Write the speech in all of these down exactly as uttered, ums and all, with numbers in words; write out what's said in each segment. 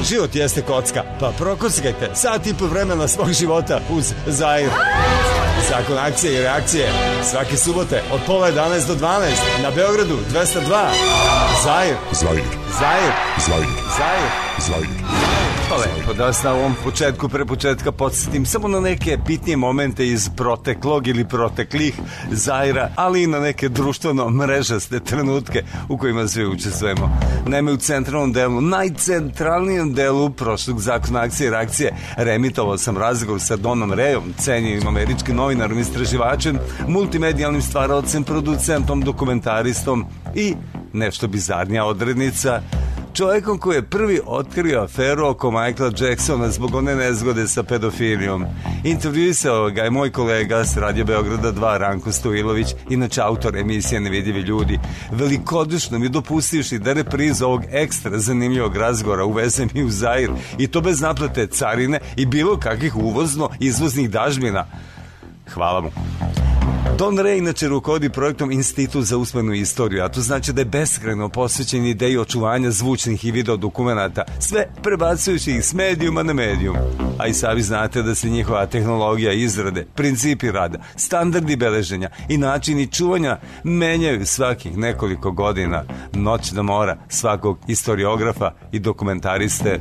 Život jeste kocka, pa prokockajte sat i po vremena svog života uz Zair. Zakon akcije i reakcije svake subote od pola jedanaest do dvanaest na Beogradu dvesta dva. Zair. Zair. Zair. Zair. Zair. Zair. Pa lepo da vas na ovom početku, pre početka podsjetim samo na neke bitnije momente iz proteklog ili proteklih Zaira, ali i na neke društveno mrežaste trenutke u kojima svi učestvujemo. Naime, u centralnom delu, najcentralnijem delu prošlog Zakona akcije i reakcije reemitovao sam razgovor sa Donom Rejom, cenjenim američkim novinarom, istraživačem, multimedijalnim stvaraocem, producentom, dokumentaristom i nešto bizarnija odrednica, čovjekom koji je prvi otkrio aferu oko Michaela Jacksona zbog one nezgode sa pedofilijom. Intervjuisao ga je moj kolega s Radio Beograda dva, Ranko Stojilović, inače autor emisije Nevidljivi ljudi. Velikodušno mi dopustivši da reprizu ovog ekstra zanimljivog razgovora uvezem i u Zair, i to bez naplate carine i bilo kakvih uvozno-izvoznih dažbina. Hvala mu. Don Ray inače rukovodi projektom Institut za usmenu istoriju, a to znači da je beskrajno posvećen ideji očuvanja zvučnih i video dokumenata, sve prebacujući ih s medijuma na medijum. A i sami znate da se njihova tehnologija izrade, principi rada, standardi beleženja i načini čuvanja menjaju svakih nekoliko godina. Noćna mora svakog istoriografa i dokumentariste.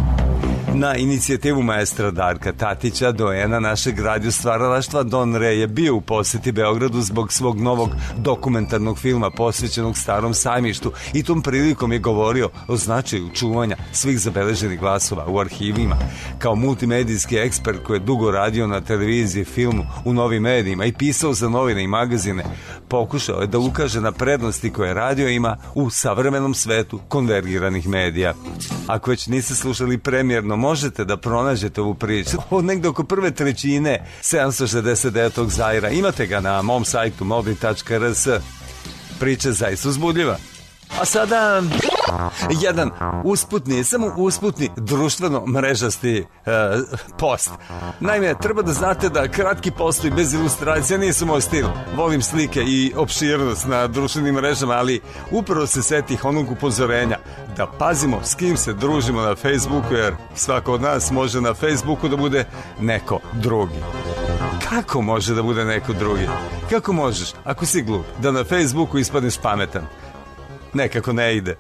Na inicijativu maestra Darka Tatića, doena našeg radio stvaralaštva, Don Ray je bio u poseti Beogradu zbog svog novog dokumentarnog filma posvećenog Starom sajmištu i tom prilikom je govorio o značaju čuvanja svih zabeleženih glasova u arhivima. Kao multimedijski ekspert koji je dugo radio na televiziji, filmu, u novim medijima i pisao za novine i magazine, pokušao je da ukaže na prednosti koje radio ima u savremenom svetu konvergiranih medija. Ako već niste slušali premijerno, možete da pronađete ovu priču od negde oko prve trećine sedamsto šezdeset devetog Zaira. Imate ga na mom sajtu mobi tačka r s. Priča zaista uzbudljiva. A sada jedan usputni, samo usputni društveno mrežasti e, post. Naime, treba da znate da kratki postoji bez ilustracija nisu moj stil. Volim slike i opširnost na društvenim mrežama, ali upravo se setih onog upozorenja da pazimo s kim se družimo na Facebooku, jer svako od nas može na Facebooku da bude neko drugi. Kako može da bude neko drugi? Kako možeš, ako si glup, da na Facebooku ispadneš pametan? Nekako ne ide.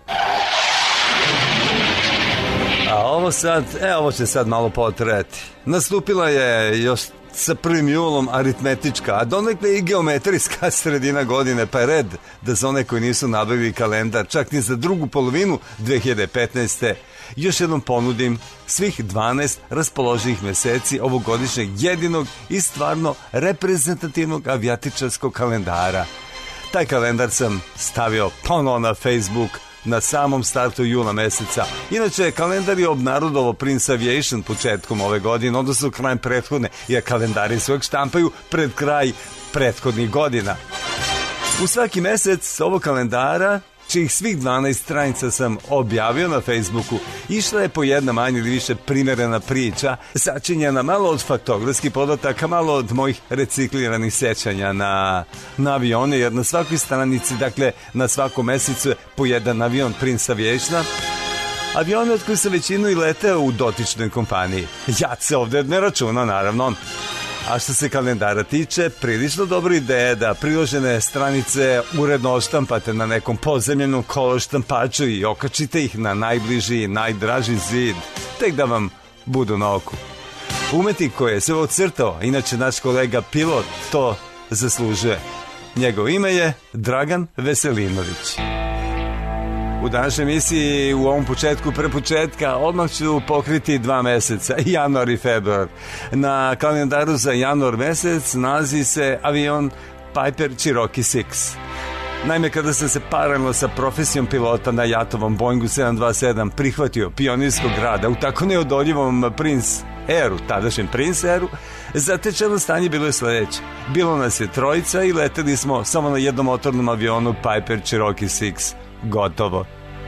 A ovo sad, e, ovo će sad malo potreti. Nastupila je još sa prvim julom aritmetička, a donekle i geometrijska sredina godine, pa je red da za one koji nisu nabavili kalendar, čak ni za drugu polovinu dve hiljade petnaeste. još jednom ponudim svih dvanaest raspoloživih meseci ovogodišnjeg jedinog i stvarno reprezentativnog avijatičarskog kalendara. Taj kalendar sam stavio ponovo na Facebook na samom startu jula meseca. Inače, kalendar je obnarodovao Prince Aviation početkom ove godine, odnosno krajem prethodne, jer kalendari svojeg štampaju pred kraj prethodnih godina. U svaki mesec ovog kalendara, čijih svih dvanaest stranica sam objavio na Facebooku, išla je po jedna manje ili više primerena priča, sačinjena malo od faktografskih podataka, malo od mojih recikliranih sećanja na, na avione, jer na svakoj stranici, dakle na svakom mesecu je po jedan avion Prince Aviationa, avione od koji sam većinu i leteo u dotičnoj kompaniji. Ja se ovde ne računa, naravno. A što se kalendara tiče, prilično dobra ideja da priložene stranice uredno oštampate na nekom pozemljenom kolo štampaču i okačite ih na najbliži i najdraži zid, tek da vam budu na oku. Umetnik koji je sve ocrtao, inače naš kolega pilot, to zaslužuje. Njegov ime je Dragan Veselinović. U današnjoj emisiji, u ovom početku, pre početka, odmah ću pokriti dva meseca, januar i februar. Na kalendaru za januar mesec nalazi se avion Piper Cherokee šest. Naime, kada sam se paralelno sa profesijom pilota na jatovom Boeingu sedam dva sedam prihvatio pionirskog rada u tako neodoljivom Prince Airu, tadašnjem Prince Airu, zatečeno stanje bilo je sledeće. Bilo nas je trojica i leteli smo samo na jednom motornom avionu Piper Cherokee šest. Gotovo.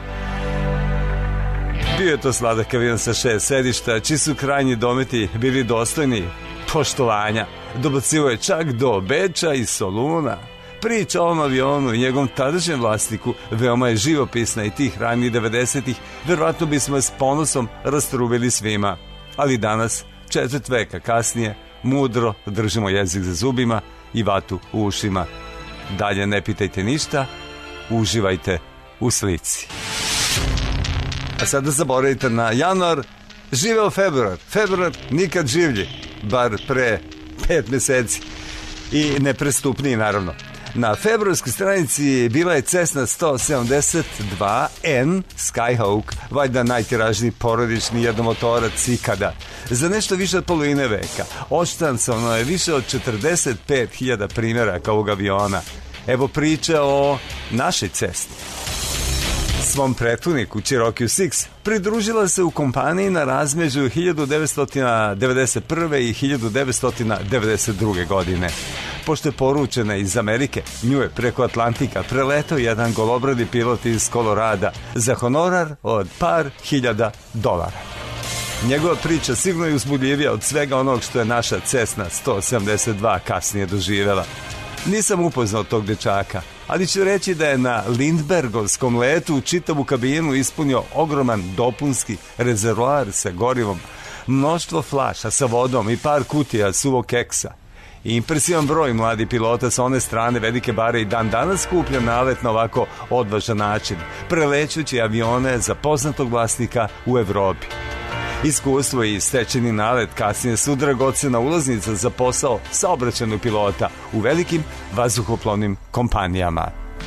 Bio je to sladak avion sa šest sedišta, čiji su krajnji dometi bili dostojni poštovanja. Dobacivo je čak do Beča i Soluna. Priča o ovom avionu i njegovom tadašnjem vlasniku veoma je živopisna i tih ranih devedesetih verovatno bismo s ponosom rastrubili svima. Ali danas, četvrt veka kasnije, mudro držimo jezik za zubima i vatu u ušima. Dalje ne pitajte ništa, uživajte u slici. A sada zaboravite na januar, živeo februar. Februar nikad življi, bar pre pet meseci. I neprestupniji, naravno. Na februarskoj stranici bila je Cessna sto sedamdeset dva N Skyhawk, valjda najtiražniji porodični jednomotorac ikada. Za nešto više od polovine veka odštancano je više od četrdeset pet hiljada primjeraka ovog aviona. Evo priče o našoj Cessni. Svom prethodniku Cherokee Six pridružila se u kompaniji na razmeđu hiljadu devetsto devedeset prve i hiljadu devetsto devedeset druge. godine. Pošto je poručena iz Amerike, nju je preko Atlantika preletao jedan golobradi pilot iz Kolorada za honorar od par hiljada dolara. Njegova priča sigurno je uzbudljivija od svega onog što je naša Cessna sto sedamdeset dva kasnije doživjela. Nisam upoznao tog dečaka, ali ću reći da je na Lindbergovskom letu u čitavu kabinu ispunio ogroman dopunski rezervoar sa gorivom, mnoštvo flaša sa vodom i par kutija suvog keksa. I impresivan broj mladi pilota sa one strane velike bare i dan danas skuplja nalet na ovako odvažan način, prelećući avione za poznatog vlasnika u Evropi. Iskustvo i stečeni nalet kasnije su dragocena ulaznica za posao saobraćajnog pilota u velikim vazduhoplovnim kompanijama.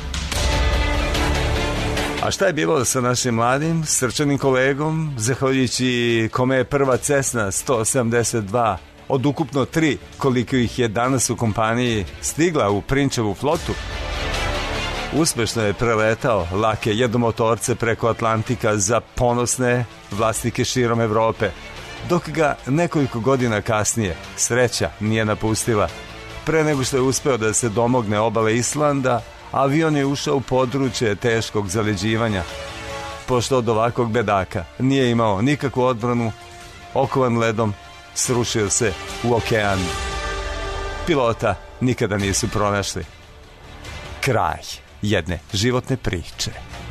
A šta je bilo sa našim mladim, srčanim kolegom, zahvaljujući kome je prva Cessna sto sedamdeset dva od ukupno tri, koliko ih je danas u kompaniji, stigla u Prinčevu flotu? Uspešno je preletao lake jednomotorce preko Atlantika za ponosne vlasnike širom Evrope, dok ga nekoliko godina kasnije sreća nije napustila. Pre nego što je uspeo da se domogne obale Islanda, avion je ušao u područje teškog zaleđivanja. Pošto od ovakvog bedaka nije imao nikakvu odbranu, okovan ledom srušio se u okean. Pilota nikada nisu pronašli. Kraj jedne životne priče.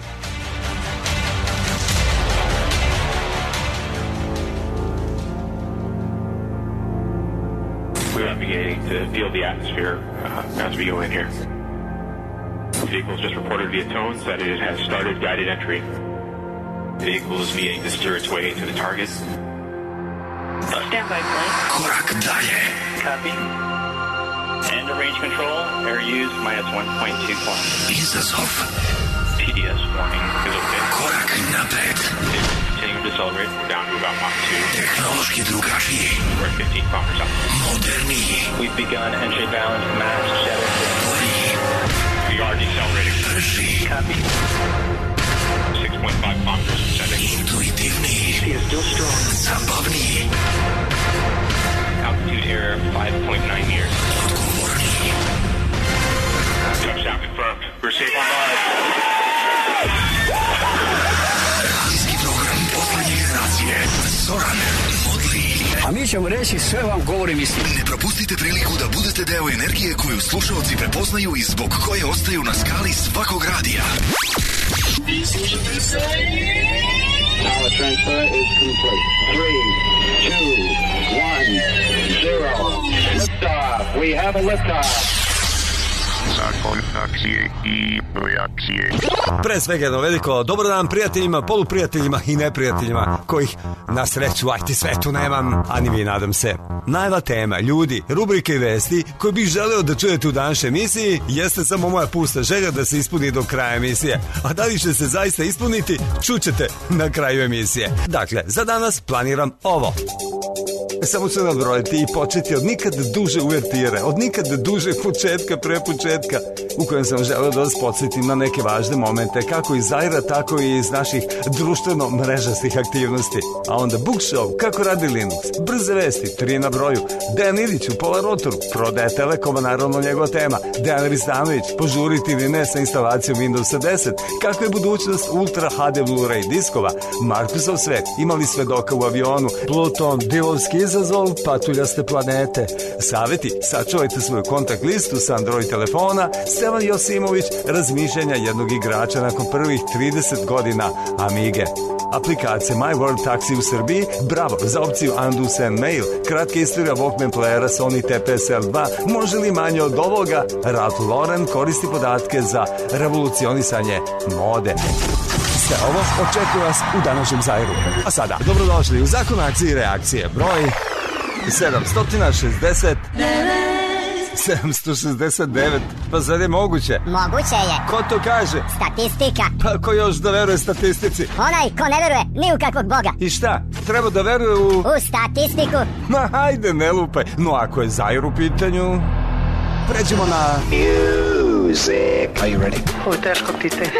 We are beginning to feel the atmosphere uh, as we go in here. The vehicle has just reported via tones that it has started guided entry. The vehicle is beginning to steer its way to the target. Stand by, flight. Korak dalje. Copy. And the range control, air use minus one point two kilometers. Izazov. T D S warning is okay. Korak napred. Continuing to decelerate. We're down to about Mach two. Technološki drugačiji. We're at fifteen kilometers out. Moderniji. We've begun entry balance max shadow. Bolji. We are decelerating. Brži. Copy. six point five kilometers per second. Intuitivniji. Speed is still strong. Zabavniji. Altitude error five point nine meters. Odgovorniji. Touchdown confirmed. We're safe on board. Radijski program poslednje generacije. Zoran Modli. A mi ćemo reći sve vam govorim istinu. Ne propustite priliku da budete deo energije koju slušaoci prepoznaju i zbog koje ostaju na skali svakog radija. Power transfer is complete. Three, two, one, zero. Liftoff. We have a liftoff. Zakon akcije i reakcije. Pre svega jedno veliko dobar dan prijateljima, poluprijateljima i neprijateljima, kojih na sreću u I T svetu nemam, a ni vi nadam se. Najva tema, ljudi, rubrike i vesti koje bih želeo da čujete u današnjoj emisiji jeste samo moja pusta želja da se ispuni do kraja emisije. A da li će se zaista ispuniti, čućete na kraju emisije. Dakle, za danas planiram ovo. Samo ću nadbrojiti i početi od nikad duže uvertire, od nikad duže početka pre početka, u kojem sam želeo da vas podsjetim na neke važne momente, kako iz Zaira, tako i iz naših društveno-mrežastih aktivnosti. A onda Book Show, kako radi Linux, brze vesti, tri na broju, Dejan Ilić u Pola Rotoru, prodaje Telekoma, naravno njegova tema, Dejan Ristanović, požuriti ili ne sa instalacijom Windowsa deset, kakva je budućnost Ultra H D Blu-ray diskova, Markusov svet, imali svedoka u avionu, Pluton, divovski izazov, patuljaste planete. Saveti, sačuvajte svoju kontakt listu sa Android telefona, Stevan Josimović, razmišljanja jednog igrača nakon prvih trideset godina Amige. Aplikacija My World Taxi u Srbiji, bravo za opciju Undo Send Mail, kratka istorija Walkman playera Sony T P S L dva, može li manje od ovoga? Ralph Lauren koristi podatke za revolucionisanje mode. Sve ovo očekuje vas u današnjem Zairu. A sada, dobrodošli u Zakon akcije i reakcije, broj sedamsto šezdeset sedamsto šezdeset devet. Pa zar je moguće? Moguće je. Ko to kaže? Statistika. Pa ko još da veruje statistici? Onaj ko ne veruje ni u kakvog boga. I šta? Treba da veruje u... U statistiku. Ma hajde, ne lupaj. No ako je Zair u pitanju, pređemo na... Music. Are you ready? Ovo je teško pitanje.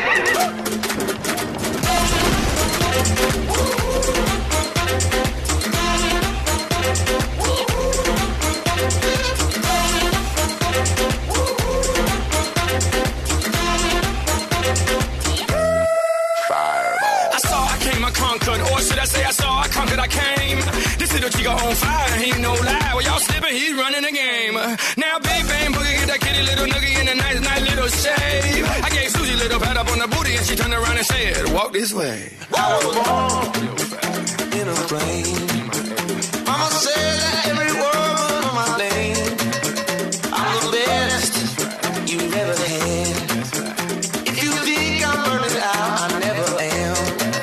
Conquered, or should I say I saw I conquered, I came. This little chico on fire, he ain't no lie. Well, y'all slipping, he's running the game. Now Big Bang Boogie get that kitty little noogie in a nice, nice little shave. I gave Susie a little pat up on the booty and she turned around and said, walk this way. I was born in a plane. Mama said that every word on my lane. I'm the best you've ever had. If you think I'm burning out, I never am.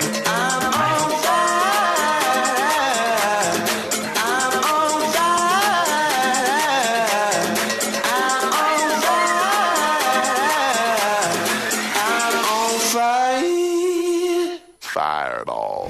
Fireball.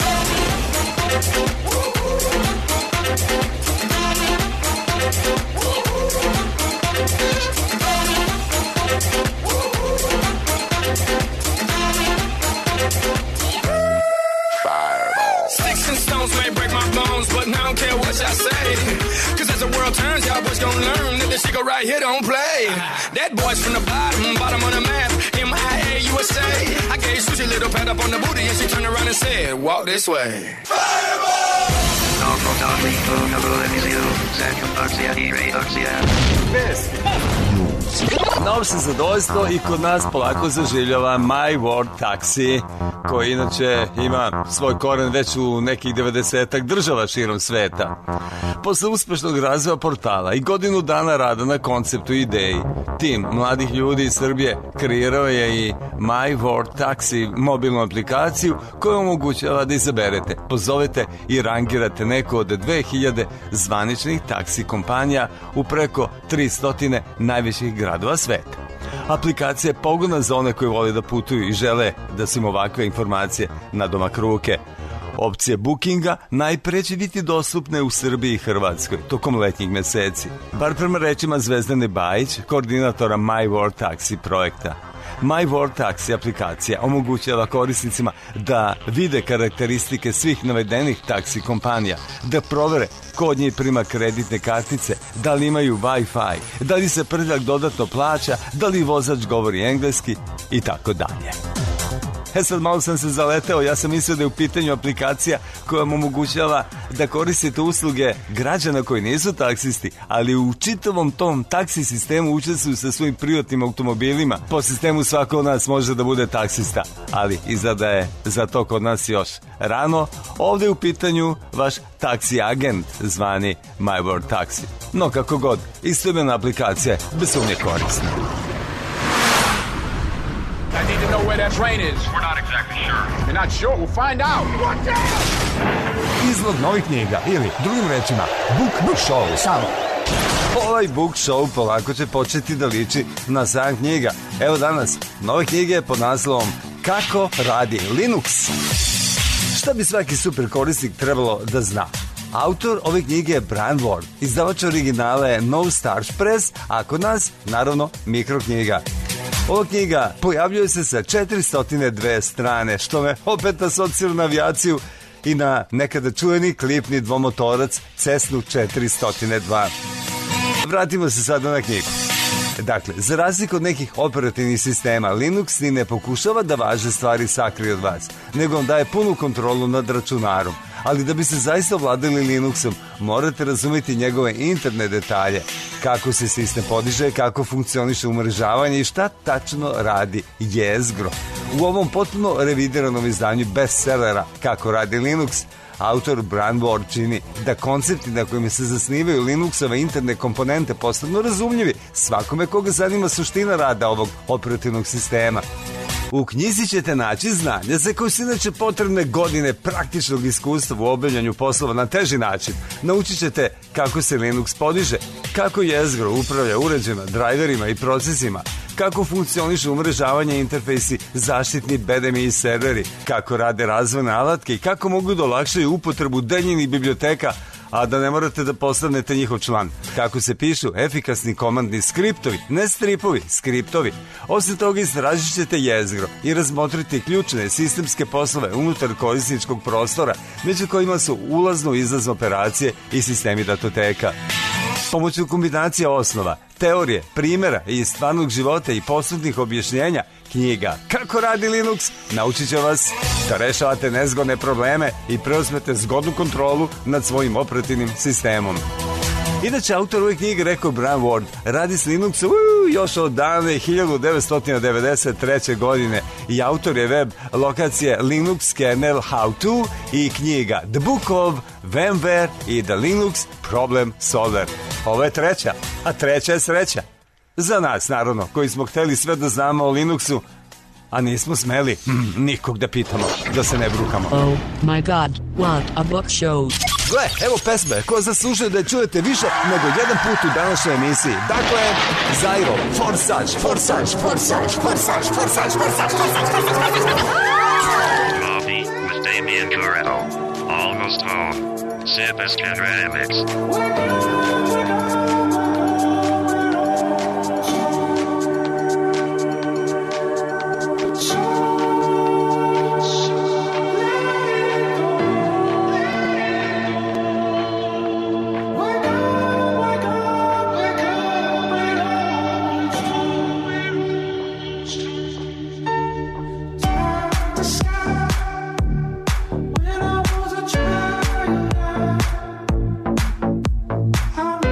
Sticks and stones may break my bones, but I don't care what y'all say. Cause as the world turns, y'all boys gon' learn that this shit right here don't play. That boy's from the bottom, bottom of the map, M I A U S A. I gave Susie a little pat up on the booty and she turned around and said, walk this way. Fireball! Novo se zadovoljstvo i kod nas polako zaživljava My World Taxi, koji inače ima svoj koren već u nekih devedesetak država širom sveta. Posle uspešnog razvoja portala i godinu dana rada na konceptu i ideji, tim mladih ljudi iz Srbije kreirao je i My World Taxi mobilnu aplikaciju koja omogućava da izaberete, pozovete i rangirate neko od dve hiljade zvaničnih taksi kompanija u preko tristo najvećih gradova sveta. Aplikacija je pogodna za one koji vole da putuju i žele da su im ovakve informacije na domak ruke. Opcije bookinga najpre će biti dostupne u Srbiji i Hrvatskoj tokom letnjih meseci, bar prema rečima Zvezdane Bajić, koordinatora My World Taxi projekta. My World Taxi aplikacija omogućava korisnicima da vide karakteristike svih navedenih taksi kompanija, da provere ko od njih prima kreditne kartice, da li imaju Wi-Fi, da li se prljak dodatno plaća, da li vozač govori engleski i tako dalje. E sad malo sam se zaleteo, ja sam mislio da je u pitanju aplikacija koja vam omogućava da koristite usluge građana koji nisu taksisti, ali u čitavom tom taksi sistemu učestvuju sa svojim privatnim automobilima. Po sistemu svako od nas može da bude taksista, ali izgleda je za to kod nas još rano. Ovde je u pitanju vaš taksi agent zvani My World Taxi. No kako god, istoimena aplikacija je bez sumnje korisna. I need to know where that train is. We're not exactly sure. You're not sure? We'll find out. Watch out! Izlog novih knjiga ili, drugim rečima, Book Show. Show. Ovaj Book Show polako će početi da liči na sam knjiga. Evo danas, nove knjige pod naslovom Kako radi Linux. Šta bi svaki super korisnik trebalo da zna? Autor ove knjige je Brian Ward, izdavač originala je No Starch Press, a kod nas, naravno, mikroknjiga. Ova knjiga pojavljuje se sa četiristo dve strane, što me opet asocira na avijaciju i na nekada čuveni klipni dvomotorac Cessnu četiristo dva. Vratimo se sada na knjigu. Dakle, za razliku od nekih operativnih sistema, Linux ni ne pokušava da važne stvari sakrije od vas, nego vam daje punu kontrolu nad računarom. Ali da biste zaista ovladali Linuxom, morate razumjeti njegove interne detalje, kako se sistem podiže, kako funkcioniše umrežavanje i šta tačno radi jezgro. U ovom potpuno revidiranom izdanju bestsellera Kako radi Linux, autor Brian Ward čini da koncepti na kojima se zasnivaju Linuxove interne komponente postanu razumljivi svakome koga zanima suština rada ovog operativnog sistema. U knjizi ćete naći znanje za koje su inače potrebne godine praktičnog iskustva u obavljanju poslova na teži način. Naučit ćete kako se Linux podiže, kako jezgro upravlja uređajima, drajverima i procesima, kako funkcioniše umrežavanje, interfejsi, zaštitni B D M I serveri, kako rade razvojne alatke i kako mogu da olakšaju upotrebu daljinskih biblioteka, a da ne morate da postanete njihov član. Kako se pišu efikasni komandni skriptovi, ne stripovi, skriptovi. Osim toga istražit ćete jezgro i razmotriti ključne sistemske poslove unutar korisničkog prostora, među kojima su ulazno i izlazno operacije i sistemi datoteka. Pomoću kombinacije osnova, teorije, primjera i stvarnog života i posebnih objašnjenja, knjiga Kako radi Linux naučit će vas da rešavate nezgodne probleme i preuzmete zgodnu kontrolu nad svojim operativnim sistemom. Inače, autor ove knjige, rekao Brian Ward, radi s Linuxom uu, još od dane hiljadu devetsto devedeset treće. godine i autor je web lokacije Linux Kernel How To i knjiga The Book of VMware i The Linux Problem Solver. Ovo je treća, a treća je sreća. Za nas, naravno, koji smo hteli sve da znamo o Linuxu, a nismo smeli hm, nikog da pitamo, da se ne brukamo. Oh my god, what a book show. Gle, evo pesme koja zaslužuje da je čujete više nego jedan put u današnjoj emisiji. Dakle, Zairo, Forsage, Forsage, Forsage, Forsage, Forsage, Forsage, Forsage. Bobby with Damian Guerrero. Almost home. Sebastian Remix. When I was a child, I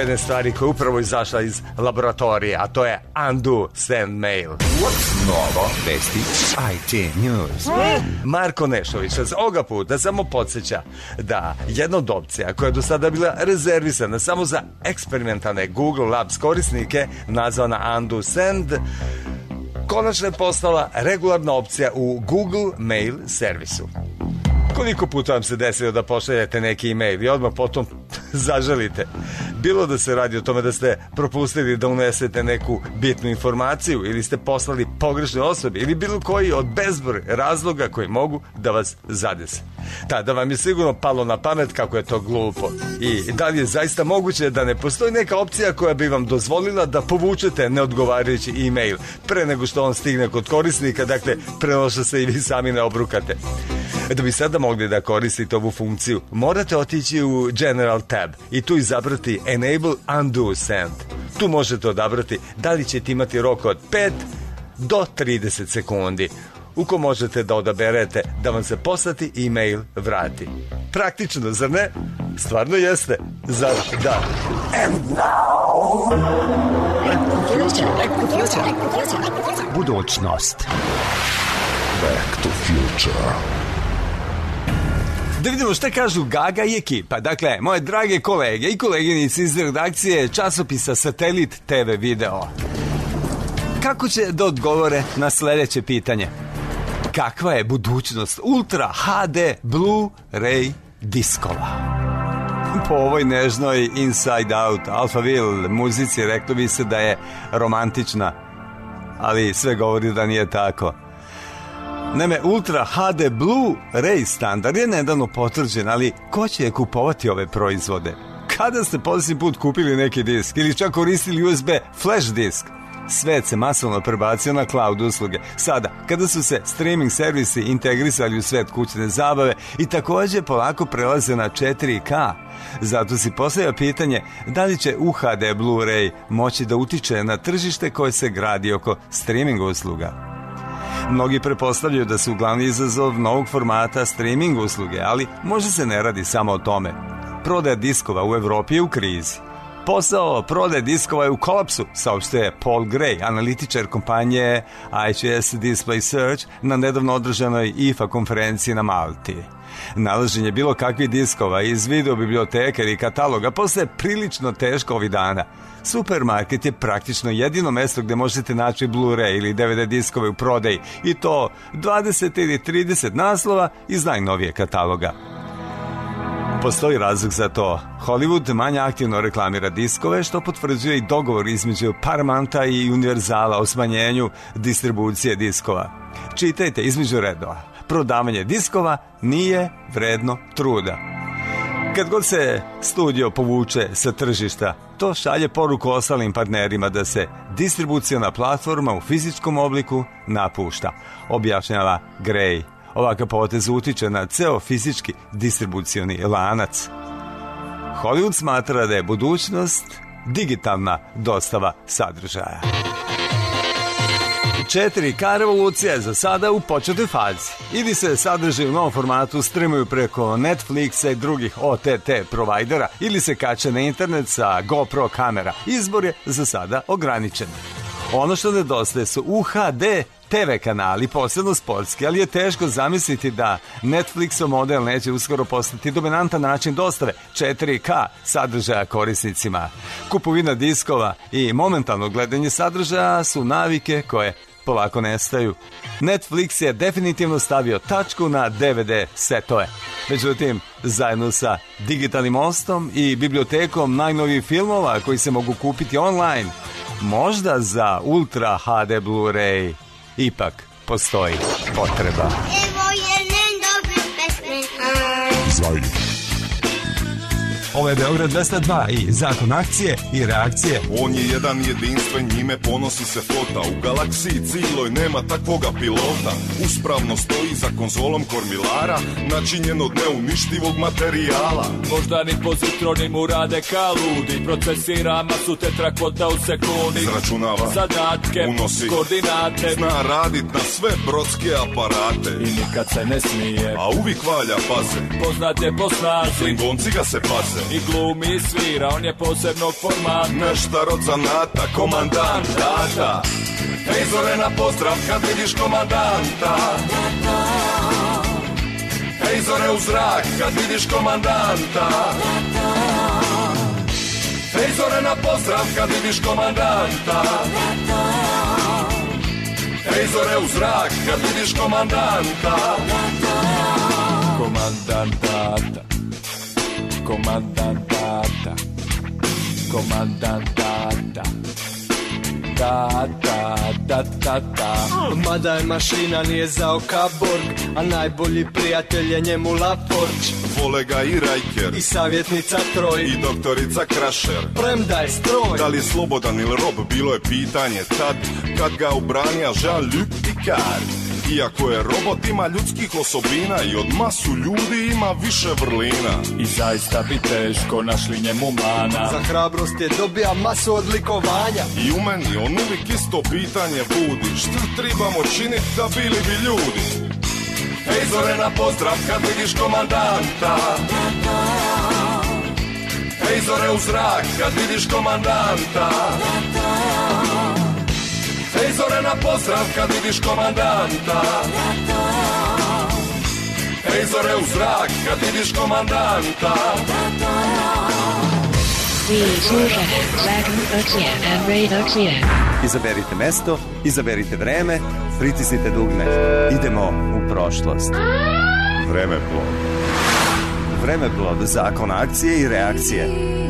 jedne stvari koja je upravo izašla iz laboratorije, a to je Undo Send Mail. Novo vesti I T News. Marko Nešović za ovoga puta samo podsjeća da jedna od opcija koja je do sada bila rezervisana samo za eksperimentalne Google Labs korisnike, nazvana Undo Send, konačno je postala regularna opcija u Google Mail servisu. Koliko puta vam se desilo da pošaljete neki e-mail i odmah potom zaželite? Bilo da se radi o tome da ste propustili da unesete neku bitnu informaciju ili ste poslali pogrešne osobi ili bilo koji od bezbroj razloga koji mogu da vas zadese. Tada vam je sigurno palo na pamet kako je to glupo. I da li je zaista moguće da ne postoji neka opcija koja bi vam dozvolila da povučete neodgovarajući e-mail pre nego što on stigne kod korisnika, dakle prenoša se i vi sami ne obrukate. Da bi sada mogli da koristite ovu funkciju, morate otići u General tab i tu izabrati Enable Undo Send. Tu možete odabrati da li ćete imati rok od pet do trideset sekundi, u ko možete da odaberete da vam se poslati e-mail vrati. Praktično, zar ne? Stvarno jeste. Zar da? And now... Budućnost. Back to future. Da vidimo šta kažu Gaga i ekipa. Dakle, moje drage kolege i koleginici iz redakcije časopisa Satelit te ve Video. Kako će da odgovore na sledeće pitanje? Kakva je budućnost Ultra ha de Blu-ray diskova? Po ovoj nežnoj Inside Out Alphaville muzici reklo bi se da je romantična, ali sve govori da nije tako. Naime, Ultra ha de Blu-ray standard je nedavno potvrđen, ali ko će je kupovati ove proizvode? Kada ste posljednji put kupili neki disk ili čak koristili U S B flash disk? Svet se masovno prebacio na cloud usluge. Sada, kada su se streaming servisi integrisali u svet kućne zabave i također polako prelaze na četiri ka, zato si postavlja pitanje da li će U H D Blu-ray moći da utiče na tržište koje se gradi oko streaming usluga. Mnogi pretpostavljaju da su glavni izazov novog formata streaming usluge, ali možda se ne radi samo o tome. Prodaja diskova u Evropi je u krizi. Posao prodaje diskova je u kolapsu, saopštuje Paul Gray, analitičar kompanije I H S Display Search na nedavno održanoj I F A konferenciji na Malti. Nalaženje bilo kakvih diskova iz video biblioteka ili kataloga postaje prilično teško ovih dana. Supermarket je praktično jedino mesto gde možete naći Blu-ray ili D V D diskove u prodaji, i to dvadeset ili trideset naslova iz najnovije kataloga. Postoji razlog za to. Hollywood manje aktivno reklamira diskove, što potvrđuje i dogovor između Paramounta i Univerzala o smanjenju distribucije diskova. Čitajte između redova. Prodavanje diskova nije vredno truda. Kad god se studio povuče sa tržišta, to šalje poruku ostalim partnerima da se distribuciona platforma u fizičkom obliku napušta, objašnjava Gray. Ovakav potez utiče na ceo fizički distribucioni lanac. Hollywood smatra da je budućnost digitalna dostava sadržaja. četiri ka revolucija je za sada u početnoj fazi. Ili se sadržaj u novom formatu streamuju preko Netflixa i drugih O T T provajdera, ili se kače na internet sa GoPro kamera. Izbor je za sada ograničen. Ono što nedostaje su U H D te ve kanali, posebno sportski, ali je teško zamisliti da Netflixov model neće uskoro postati dominantan način dostave četiri ka sadržaja korisnicima. Kupovina diskova i momentalno gledanje sadržaja su navike koje polako nestaju. Netflix je definitivno stavio tačku na D V D setove. Međutim, zajedno sa digitalnim mostom i bibliotekom najnovijih filmova koji se mogu kupiti online, možda za Ultra ha de Blu-ray ipak postoji potreba. Evo jedan dobri pesme. Zajde. Ovo je Beograd dvesta dva i zakon akcije i reakcije. On je jedan jedinstven, njime ponosi se flota. U galaksiji ciloj nema takvoga pilota. Uspravno stoji za konzolom kormilara, načinjen od neuništivog materijala. Moždani pozitroni mu rade ka ludi, procesira masu tetrakvota u sekundi. Izračunava, zadatke, unosi, koordinate, zna radit na sve brodske aparate. I nikad se ne smije, a uvijek valja paze. Poznat je po snazi, Klingonci ga se paze. i glumi i svira, on je posebnog formata. Neštar od zanata, komandant Tata. Hej Zorena, pozdrav kad vidiš komandanta. Hej Zore, u zrak kad vidiš komandanta. Hej Zorena, pozdrav kad vidiš komandanta. Hej Zore, u zrak kad vidiš komandanta. Komandant Tata, komandant Tata, komandant Tata, Tata, Tata, Tata. Mada je mašina, nije zao Kaborg, a najbolji prijatelj je njemu Laforć. Vole ga i Rajker, i savjetnica Troj, i doktorica Krašer. Premda je stroj. Da li je slobodan ili rob, bilo je pitanje tad, kad ga obranija Jean-Luc Picard. Iako je robot, ima ljudskih osobina i od masu ljudi ima više vrlina. I zaista bi teško našli njemu mana. Za hrabrost je dobija masu odlikovanja. I u meni on uvijek isto pitanje budi, šta trebamo činiti da bili bi ljudi? Hej Zorena, pozdrav kad vidiš komandanta. Hej Zore, u zrak kad vidiš komandanta. Hej Zorena, pozdrav kad vidiš komandanta. Hej Zore, u zrak kad vidiš komandanta. Izaberite mesto, izaberite vreme, pritisnite dugme. Idemo u prošlost. Vremeplov. Vremeplov, zakon akcije i reakcije.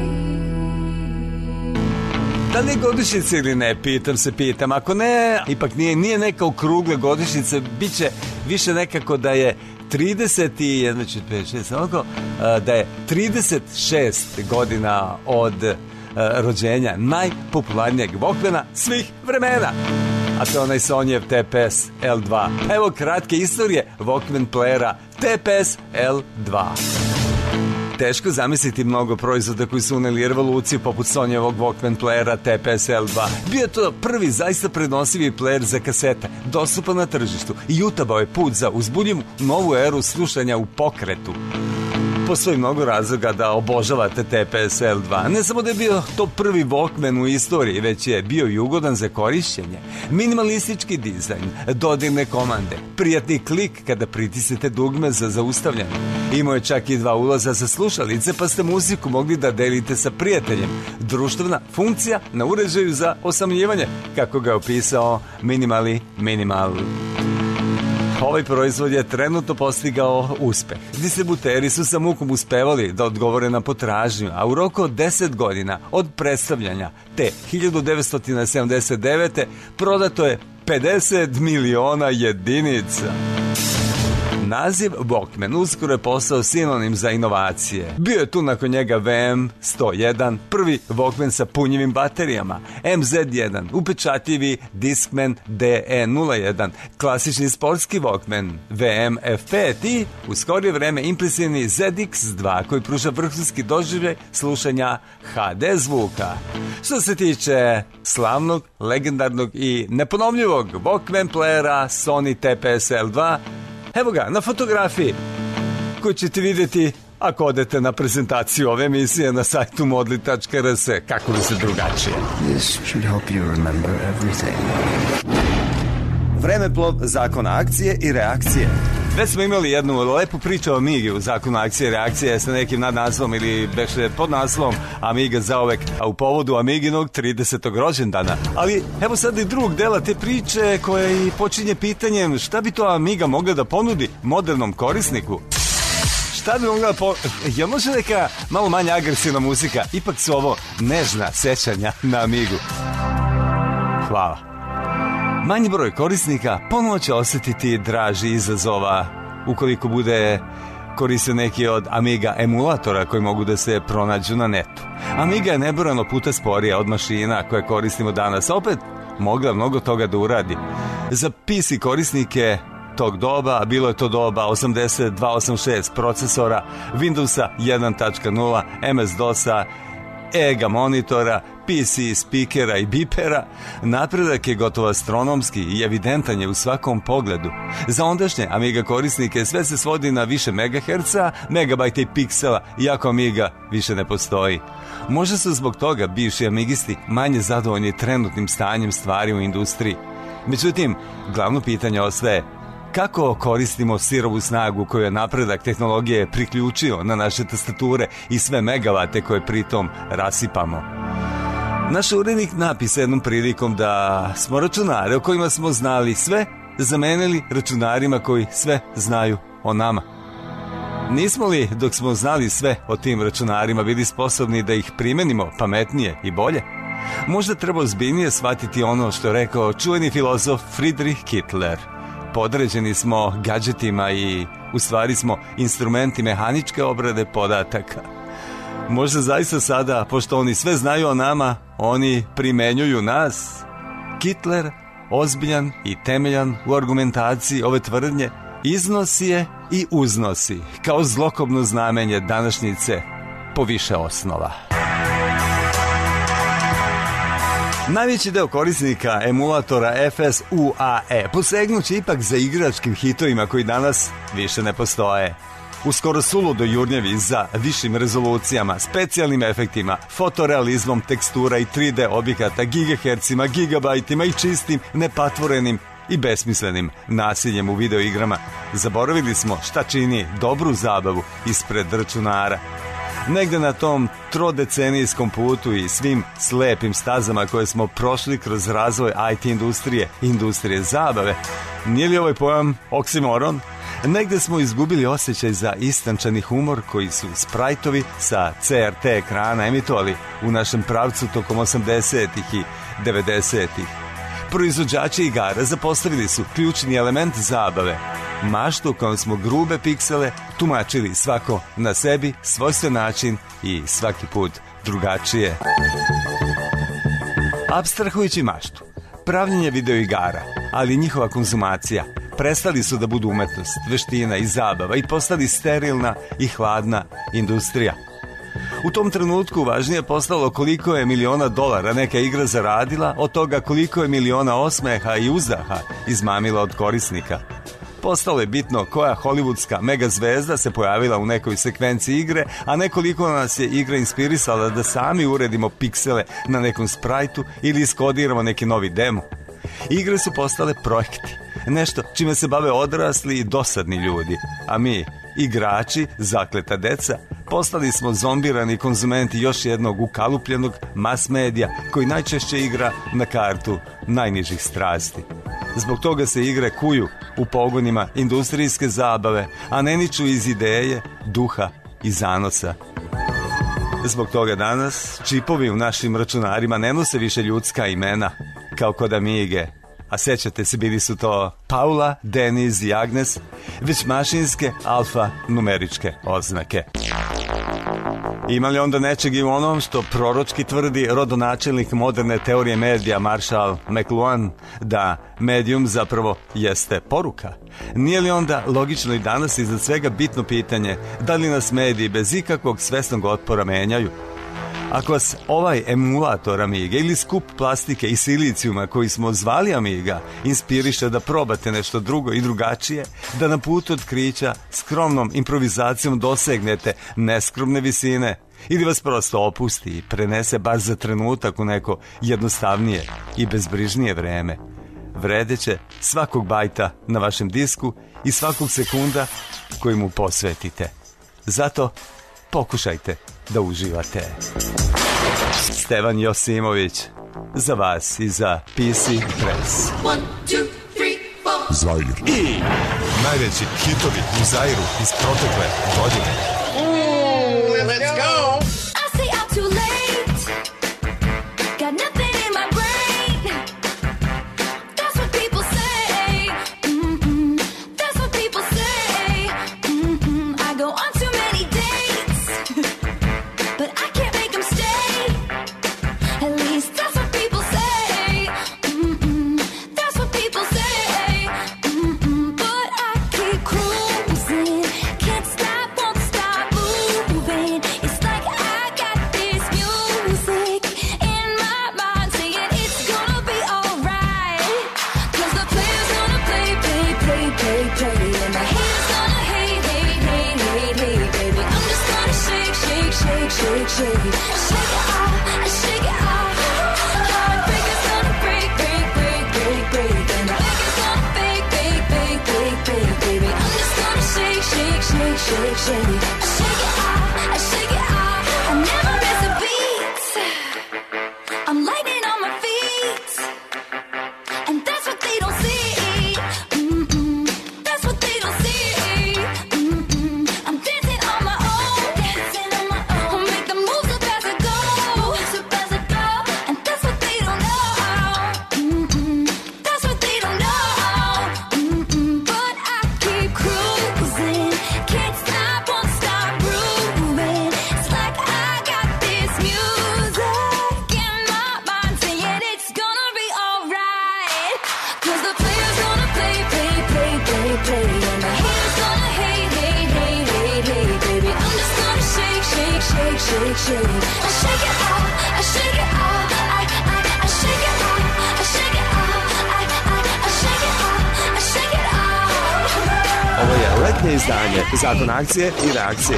Da li je godišnjica ili ne, pitam se, pitam. Ako ne, ipak nije, nije neka okrugle godišnjice, bit će više nekako da je trideset šest, da je trideset šest godina od uh, rođenja najpopularnijeg Walkmana svih vremena. A to je onaj Sonyev T P S L dva. Evo kratke istorije Walkman playera T P S L dva. Teško zamisliti mnogo proizvoda koji su uneli revoluciju poput Sonyevog Walkman playera T P S L dva. Bio je to prvi zaista prenosivi player za kasete, dostupan na tržištu i utabao je put za uzbudljivu novu eru slušanja u pokretu. Postoji mnogo razloga da obožavate T P S L dva. Ne samo da je bio to prvi Walkman u istoriji, već je bio i ugodan za korišćenje. Minimalistički dizajn, dodirne komande, prijatni klik kada pritisnete dugme za zaustavljanje. Imao je čak i dva ulaza za slušalice, pa ste muziku mogli da delite sa prijateljem. Društvena funkcija na uređaju za osamljivanje, kako ga je opisao Minimali Minimal. Ovaj proizvod je trenutno postigao uspeh. Distributeri su sa mukom uspevali da odgovore na potražnju, a u roku od deset godina od predstavljanja te hiljadu devetsto sedamdeset devete prodato je pedeset miliona jedinica. Naziv Walkman uskoro je postao sinonim za inovacije. Bio je tu nakon njega V M sto jedan, prvi Walkman sa punjivim baterijama, M Z jedan, upečatljivi Discman D E nula jedan, klasični sportski Walkman V M F pet i u skorije vreme impresivni Z X dva koji pruža vrhunski doživljaj slušanja H D zvuka. Što se tiče slavnog, legendarnog i neponovljivog Walkman playera Sony T P S L dva, evo ga na fotografiji koju ćete vidjeti ako odete na prezentaciju ove emisije na sajtu modli tačka r s. Kako li se drugačije? This should help you remember everything. Vremeplov, zakon akcije i reakcije. Već smo imali jednu lepu priču o Amigi u zakonu akcije i reakcije sa nekim nadnaslovom ili beše pod naslovom Amiga zaovek, a u povodu Amiginog tridesetog rođendana. Ali evo sad i drugog dela te priče koja i počinje pitanjem šta bi to Amiga mogla da ponudi modernom korisniku. Šta bi mogla po... Je može neka malo manje agresivna muzika? Ipak su ovo nežna sećanja na Amigu. Hvala. Manji broj korisnika ponovo će osjetiti draži izazova ukoliko bude koriste neki od Amiga emulatora koji mogu da se pronađu na netu. Amiga je nebrojeno puta sporija od mašina koje koristimo danas, a opet mogla mnogo toga da uradi. Za P C korisnike tog doba, a bilo je to doba osamdeset dva osamdeset šest procesora, Windowsa jedan tačka nula, M S DOS-a Ega monitora, P C spikera i bipera, napredak je gotovo astronomski i evidentan je u svakom pogledu. Za ondašnje Amiga korisnike sve se svodi na više megaherca, megabajta i piksela, iako Amiga više ne postoji. Možda su zbog toga bivši amigisti manje zadovoljni trenutnim stanjem stvari u industriji. Međutim, glavno pitanje ostaje kako koristimo sirovu snagu koju je napredak tehnologije priključio na naše tastature i sve megavate koje pritom rasipamo. Naš urednik napisa jednom prilikom da smo računare o kojima smo znali sve zamenili računarima koji sve znaju o nama. Nismo li, dok smo znali sve o tim računarima, bili sposobni da ih primenimo pametnije i bolje? Možda treba ozbiljnije shvatiti ono što je rekao čuveni filozof Friedrich Kittler. Podređeni smo gadžetima i u stvari smo instrumenti mehaničke obrade podataka. Možda zaista sada, pošto oni sve znaju o nama, oni primenjuju nas. Kittler, ozbiljan i temeljan u argumentaciji ove tvrdnje, iznosi je i uznosi kao zlokobno znamenje današnjice po više osnova. Najveći deo korisnika emulatora F S U A E posegnuće ipak za igračkim hitovima koji danas više ne postoje. Uskoro suludo jurnjevi za višim rezolucijama, specijalnim efektima, fotorealizmom tekstura i tri D objekata, gigahercima, gigabajtima i čistim, nepatvorenim i besmislenim nasiljem u videoigrama. Zaboravili smo šta čini dobru zabavu ispred računara. Negde na tom trodecenijskom putu i svim slepim stazama koje smo prošli kroz razvoj I T industrije, industrije zabave, nije li ovaj pojam oksimoron? Negde smo izgubili osjećaj za istančani humor koji su sprajtovi sa C R T ekrana emitovali u našem pravcu tokom osamdesetih i devedesetih. Proizvođači igara zapostavili su ključni element zabave, maštu kojom smo grube piksele tumačili svako na sebi, svojstven način i svaki put drugačije. Apstrahujući maštu, pravljenje videoigara, ali i njihova konzumacija, prestali su da budu umetnost, veština i zabava i postali sterilna i hladna industrija. U tom trenutku važnije je postalo koliko je miliona dolara neka igra zaradila, od toga koliko je miliona osmeha i uzdaha izmamila od korisnika. Postalo je bitno koja hollywoodska megazvezda se pojavila u nekoj sekvenciji igre, a nekoliko nas je igra inspirisala da sami uredimo piksele na nekom sprajtu ili iskodiramo neki novi demo. Igre su postale projekti, nešto čime se bave odrasli i dosadni ljudi, a mi, igrači, zakleta deca, postali smo zombirani konzumenti još jednog ukalupljenog mas medija koji najčešće igra na kartu najnižih strasti. Zbog toga se igre kuju u pogonima industrijske zabave, a ne niču iz ideje, duha i zanosa. Zbog toga danas čipovi u našim računarima ne nose više ljudska imena, kao kod Amige. A sećate se, bili su to Paula, Denis i Agnes, već mašinske alfa-numeričke oznake. Ima li onda nečeg i u onom što proročki tvrdi rodonačelnik moderne teorije medija Marshall McLuhan, da medijum zapravo jeste poruka? Nije li onda logično i danas iznad svega bitno pitanje da li nas mediji bez ikakvog svesnog otpora menjaju? Ako vas ovaj emulator Amiga ili skup plastike i silicijuma koji smo zvali Amiga inspiriše da probate nešto drugo i drugačije, da na putu otkrića skromnom improvizacijom dosegnete neskromne visine, ili vas prosto opusti i prenese bar za trenutak u neko jednostavnije i bezbrižnije vreme, vredeće svakog bajta na vašem disku i svakog sekunda koji mu posvetite. Zato pokušajte da uživate. Stevan Josimović, za vas i za P C Press. Zair. I najveći hitovi u Zairu iz protekle godine. Mm, let's go! I say out too late. Got nothing in my brain. That's what people say. Mm-mm. That's what people say. Mm-mm. I go on too many dates, but I can't make them stay. At least that's what people say. Mm-mm. That's what people say. Mm-mm. But I keep cruising. Can't stop, won't stop. shake, shake, shake it. Shake it off, shake it off. Heartbreaker's gonna break, break, break, break, break. And the breaker's gonna fake, fake, fake, fake, fake, baby. I'm just gonna shake, shake, shake, shake, shake it. Shake it off, shake it off. I never miss a beat. I'm lightning on my feet. And that's what they don't see. Mm-mm. That's what they don't see. Mm-mm. I'm dancing on my own. Dancing on my own. I'll make the moves up as I go. Moves up as I go. And that's what they don't know. Mm-mm. That's what they don't know. Mm-mm. But I keep cruising. Can't stop, won't stop grooving. It's like I got this music in my mind saying it's gonna be alright. Cause the player's gonna play, play, play, play, play. And the haters gonna hate, hate, hate, hate, hate, baby. I'm just gonna shake, shake, shake, shake, shake. I shake it off, I shake it off. I, I, I shake it off, I shake it off. I, I, I shake it off, I shake it off. Ovo je letnje izdanje Zakon akcije i reakcije.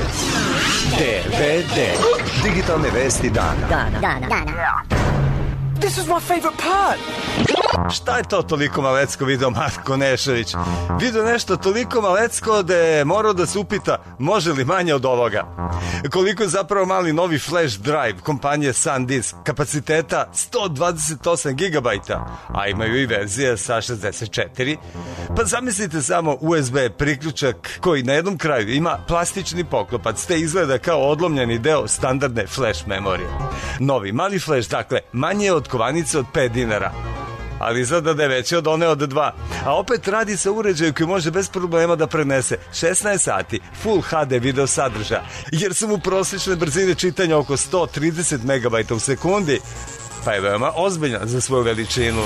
D V D. Digitalne vesti dana. Dana. Dana. Dana. This is my favorite part. Šta je to toliko malecko video Marko Nešović? Video nešto toliko malecko da je morao da se upita može li manje od ovoga. Koliko je zapravo mali novi flash drive kompanije SanDisk kapaciteta sto dvadeset osam gigabajta, a imaju i verzije sa šezdeset četiri. Pa zamislite samo U S B priključak koji na jednom kraju ima plastični poklopac te izgleda kao odlomljeni deo standardne flash memorije. Novi mali flash, dakle, manje je od kovanice od pet dinara. Ali izgleda da je veće od one od dva. A opet radi se uređaju koji može bez problema da prenese šesnaest sati Full H D video sadržaja, jer su mu prosječne brzine čitanja oko sto trideset megabajta u sekundi, pa je veoma ozbiljan za svoju veličinu.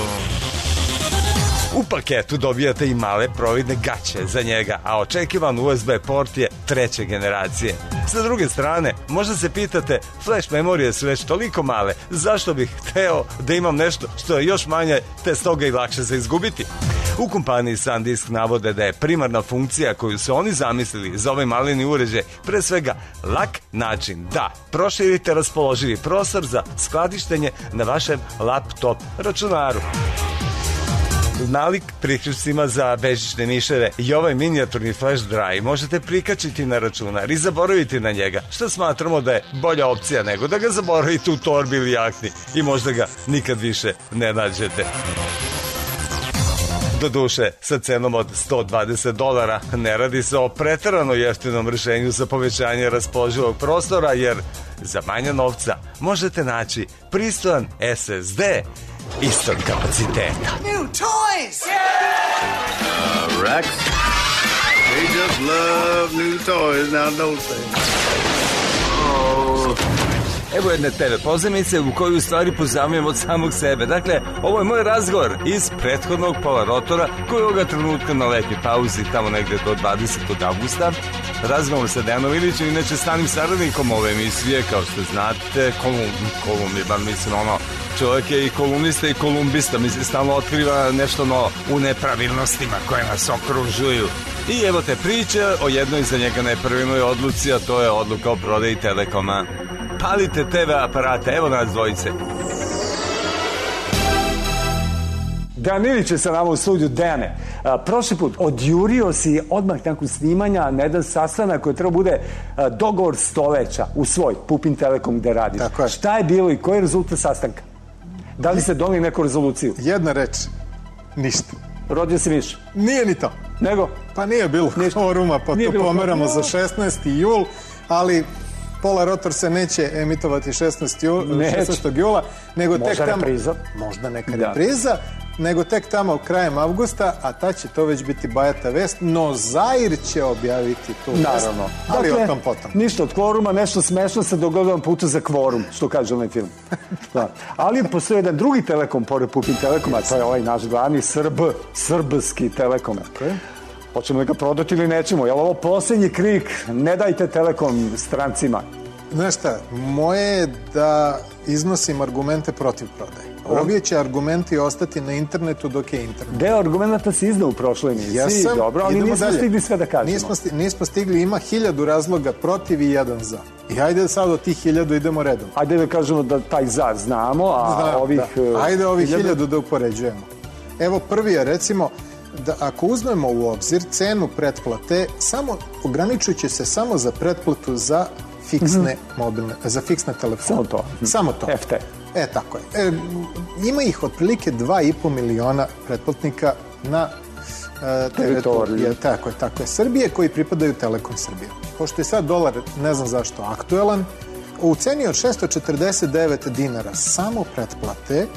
U paketu dobijate i male providne gaće za njega, a očekivan U S B port je treće generacije. Sa druge strane, možda se pitate, flash memorije su već toliko male, zašto bih hteo da imam nešto što je još manje, te stoga i lakše za izgubiti? U kompaniji SanDisk navode da je primarna funkcija koju su oni zamislili za ovaj maleni uređaj pre svega lak način da proširite raspoloživi prostor za skladištenje na vašem laptop računaru. Nalik priključcima za bežične miševe i ovaj minijaturni flash drive možete prikačiti na računar i zaboraviti na njega, što smatramo da je bolja opcija nego da ga zaboravite u torbi ili jakni i možda ga nikad više ne nađete. Doduše, sa cenom od sto dvadeset dolara ne radi se o preterano jeftinom rešenju za povećanje raspoloživog prostora, jer za manje novca možete naći pristojan S S D istog kapaciteta. New toys! Uh, Rex, they just love new toys now, don't they? Oh. Evo jedne te ve pozemice u koju u stvari pozamljujem od samog sebe. Dakle, ovo je moj razgovor iz prethodnog pola rotora koji ovoga trenutka na letnjoj pauzi tamo negde do dvadesetog avgusta. Razgovor sa Dejanom Ilićem, inače stanim saradnikom ove emisije, kao što znate, kolum, kolum je, bar mislim, ono, čovjek je i kolumnista i kolumbista, mislim, stalno otkriva nešto novo u nepravilnostima koje nas okružuju. I evo te priče o jednoj za njega nepravilnoj odluci, a to je odluka o prodaji Telekoma. Palite te ve aparate, evo nas dvojice. Dejan Ilić je sa nama u studiju. Dejane, a, prošli put odjurio si odmah nakon snimanja na jedan sastanak koji treba bude a, dogovor stoleća u svoj Pupin Telekom gde radiš. Tako je. Šta je bilo i koji je rezultat sastanka? Da li ste doneli neku rezoluciju? Jedna reč, ništa. Rodio si miš? Nije ni to. Nego? Pa nije bilo kvoruma, pa nije to pomeramo bilo. Za šesnaesti jul, ali Pola rotor se neće emitovati šesnaestog jula, nego možda tek tamo... Repriza. Možda neka repriza. Nego tek tamo krajem avgusta, a ta će to već biti bajata vest, no Zair će objaviti tu vest. Naravno. Ali dakle, o tom potom. Ništa od kvoruma, nešto smešno se dogodilo putu za kvorum, što kaže onaj film. Da. Ali postoji jedan drugi Telekom, pored Pupin Telekoma, to je ovaj naš glavni Srb, srbski Telekom. Okay. Hoćemo li ga prodati ili nećemo? Je li ovo posljednji krik, ne dajte Telekom strancima? Znaš šta, moje je da iznosim argumente protiv prodaje. Ovi će argumenti ostati na internetu dok je internet. Deo argumenta si iznao u prošloj emisiji, Jesam, dobro, ali idemo nismo dalje. stigli sve da kažemo. Nismo, sti, nismo stigli, ima hiljadu razloga protiv i jedan za. I hajde sad od tih hiljadu idemo redom. Ajde da kažemo da taj za znamo, a Znam, ovih... da. Ajde ovih hiljadu... hiljadu da upoređujemo. Evo prvi je recimo da ako uzmemo u obzir cenu pretplate, samo ograničujući se samo za pretplatu za fiksne mm-hmm. mobilne, za fiksne telefone. Samo to. Samo to. F T. E, tako je. E, ima ih otprilike dva i po miliona pretplatnika na e, teritoriju. Tako je, tako je. Srbije koji pripadaju Telekom Srbije. Pošto je sad dolar, ne znam zašto, aktuelan, u ceni od šesto četrdeset devet dinara samo pretplate,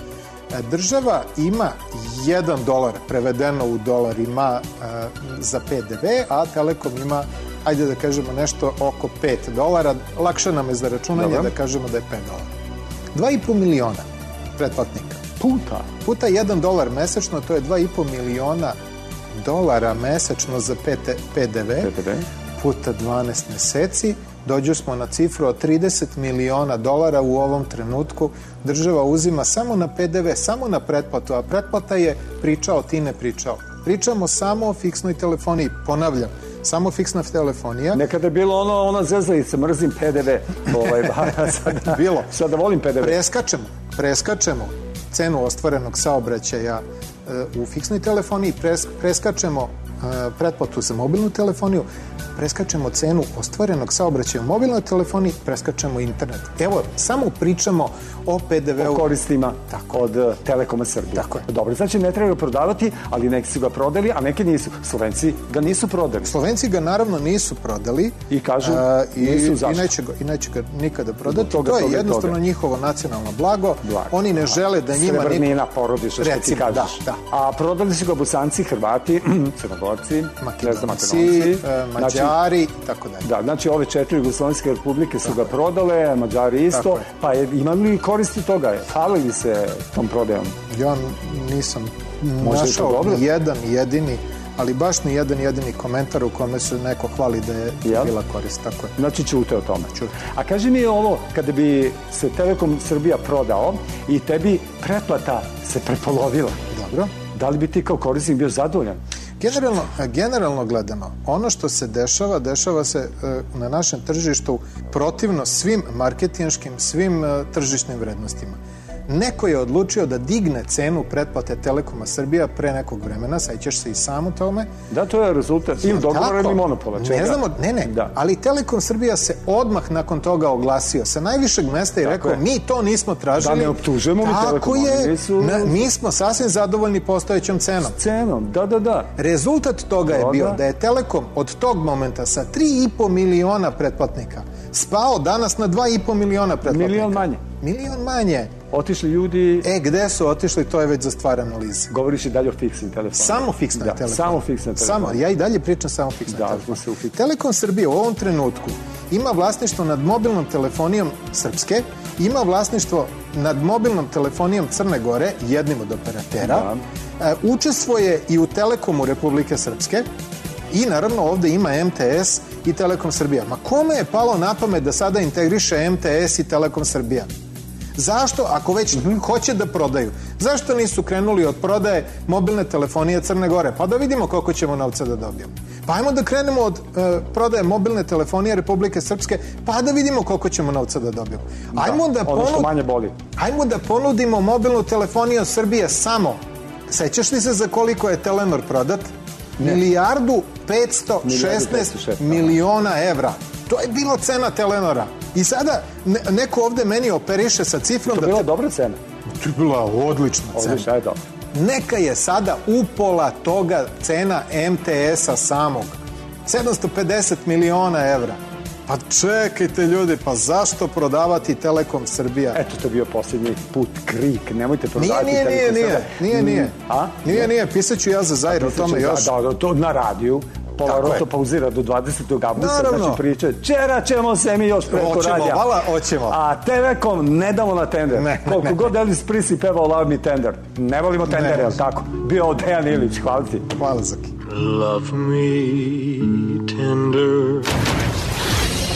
država ima jedan dolar, prevedeno u dolar ima e, za P D V, a Telekom ima, ajde da kažemo nešto oko pet dolara. Lakše nam je za računanje Dobar. Da kažemo da je pet dolara. dva i po miliona pretplatnika. Puta? Puta jedan dolar mesečno, to je dva i po miliona dolara mesečno za P D V. P D V. Puta dvanaest meseci. Dođu smo na cifru od trideset miliona dolara u ovom trenutku. Država uzima samo na P D V, samo na pretplatu, a pretplata je pričao, ti ne pričao. Pričamo samo o fiksnoj telefoniji, ponavljam, samo fiksna telefonija. Nekada je bilo ono, ona zezalica, mrzim P D V. Ovaj, sada, bilo. Sada volim P D V. Preskačemo, preskačemo cenu ostvarenog saobraćaja e, u fiksnoj telefoniji, pres, preskačemo e, pretplatu za mobilnu telefoniju, preskačemo cenu ostvarenog saobraćaja u mobilnoj telefoniji, preskačemo internet. Evo, samo pričamo o P D V-u. O koristima tako. Od uh, Telekoma Srbije. Tako je. Dobro, znači ne treba ga prodavati, ali neki su ga prodali, a neki nisu. Slovenci ga nisu prodali. Slovenci ga naravno nisu prodali. I kažu, a, i, nisu zašto. I neće ga, i neće ga nikada prodati. Toga, to je toga, jednostavno toga. njihovo nacionalno blago. blago. Oni ne žele da njima... Srebrnina porodiša, što ti kažeš. Da, da. A prodali su ga Bosanci, Hrvati, Crnogorci, Makedonci, Mađari i tako dalje. Da, znači ove četiri Jugoslovenske republike su ga prodale, Mađari isto, pa je, imali koristi toga? Hvalili se tom prodajom? Ja nisam našao ni jedan jedini, ali baš ni jedan jedini komentar u kome se neko hvali da je Jel? bila korist. Tako je. Znači ćute o tome. Čute. A kaži mi ovo, kada bi se Telekom Srbija prodao i tebi pretplata se prepolovila, dobro, da li bi ti kao korisnik bio zadovoljan? Generalno, generalno gledano, ono što se dešava, dešava se uh, na našem tržištu protivno svim marketinškim, svim uh, tržišnim vrednostima. Neko je odlučio da digne cenu pretplate Telekoma Srbija pre nekog vremena, sećaš se i sam u tome. Da, to je rezultat ili dogovora ili monopola. Ne znamo, ne, ne, da. Ali Telekom Srbija se odmah nakon toga oglasio sa najvišeg mesta i tako rekao, je. Mi to nismo tražili. Da ne optužujemo mi Telekom. Tako je, su... Na, mi smo sasvim zadovoljni postojećom cenom. Cenom, da, da, da. Rezultat toga je bio da je Telekom od tog momenta sa tri i po miliona pretplatnika spao danas na dva i po miliona pretplatnika. Milion manje. Milion manje. Otišli ljudi... E, gde su otišli, to je već za stvar analize. Govoriš i dalje o fiksnim telefonima. Samo fiksne da, telefone. Samo fiksne telefone. Samo, ja i dalje pričam samo fiksne da, telefone. Telekom Srbije u ovom trenutku ima vlasništvo nad mobilnom telefonijom Srpske, ima vlasništvo nad mobilnom telefonijom Crne Gore, jednim od operatera, da. Učestvuje i u Telekomu Republike Srpske i naravno ovde ima M T S i Telekom Srbija. Ma kome je palo na pamet da sada integriše M T S i Telekom Srbija? Zašto, ako već mm-hmm. hoće da prodaju, zašto nisu krenuli od prodaje mobilne telefonije Crne Gore? Pa da vidimo koliko ćemo novca da dobijemo. Pa ajmo da krenemo od uh, prodaje mobilne telefonije Republike Srpske, pa da vidimo koliko ćemo novca da dobijemo. Ajmo da, da, ponud... ono što manje boli. Ajmo da ponudimo mobilnu telefoniju Srbije samo. Sećaš li se za koliko je Telenor prodat? Ne. Milijardu petsto šesnaest miliona evra. To je bilo cena Telenora. I sada ne, neko ovde meni operiše sa cifrom... To je da bila te... dobra cena. To je bila odlična cena. Odlična je dobro. Neka je sada upola toga cena M T S-a samog. sedamsto pedeset miliona evra. Pa čekajte ljudi, pa zašto prodavati Telekom Srbija? Eto, to je bio posljednji put krik, nemojte prodavati nije, nije, Telekom nije, Srbija. Nije, nije, nije. A? Nije, nije, pisaću ja za Zajru o tome još. Da, da, to na radiju. Pola Roto pauzira do dvadesetog avgusta, znači pričaju, čera ćemo se mi još preko oćemo, radija. Vala, oćemo. A Telekom ne damo na tender. Ne, Koliko ne. god Elvis Presley pevao Love Me Tender. Ne volimo tendere, jel tako? Bio Dejan Ilić, hvala ti. Hvala, Zaki. Love me tender.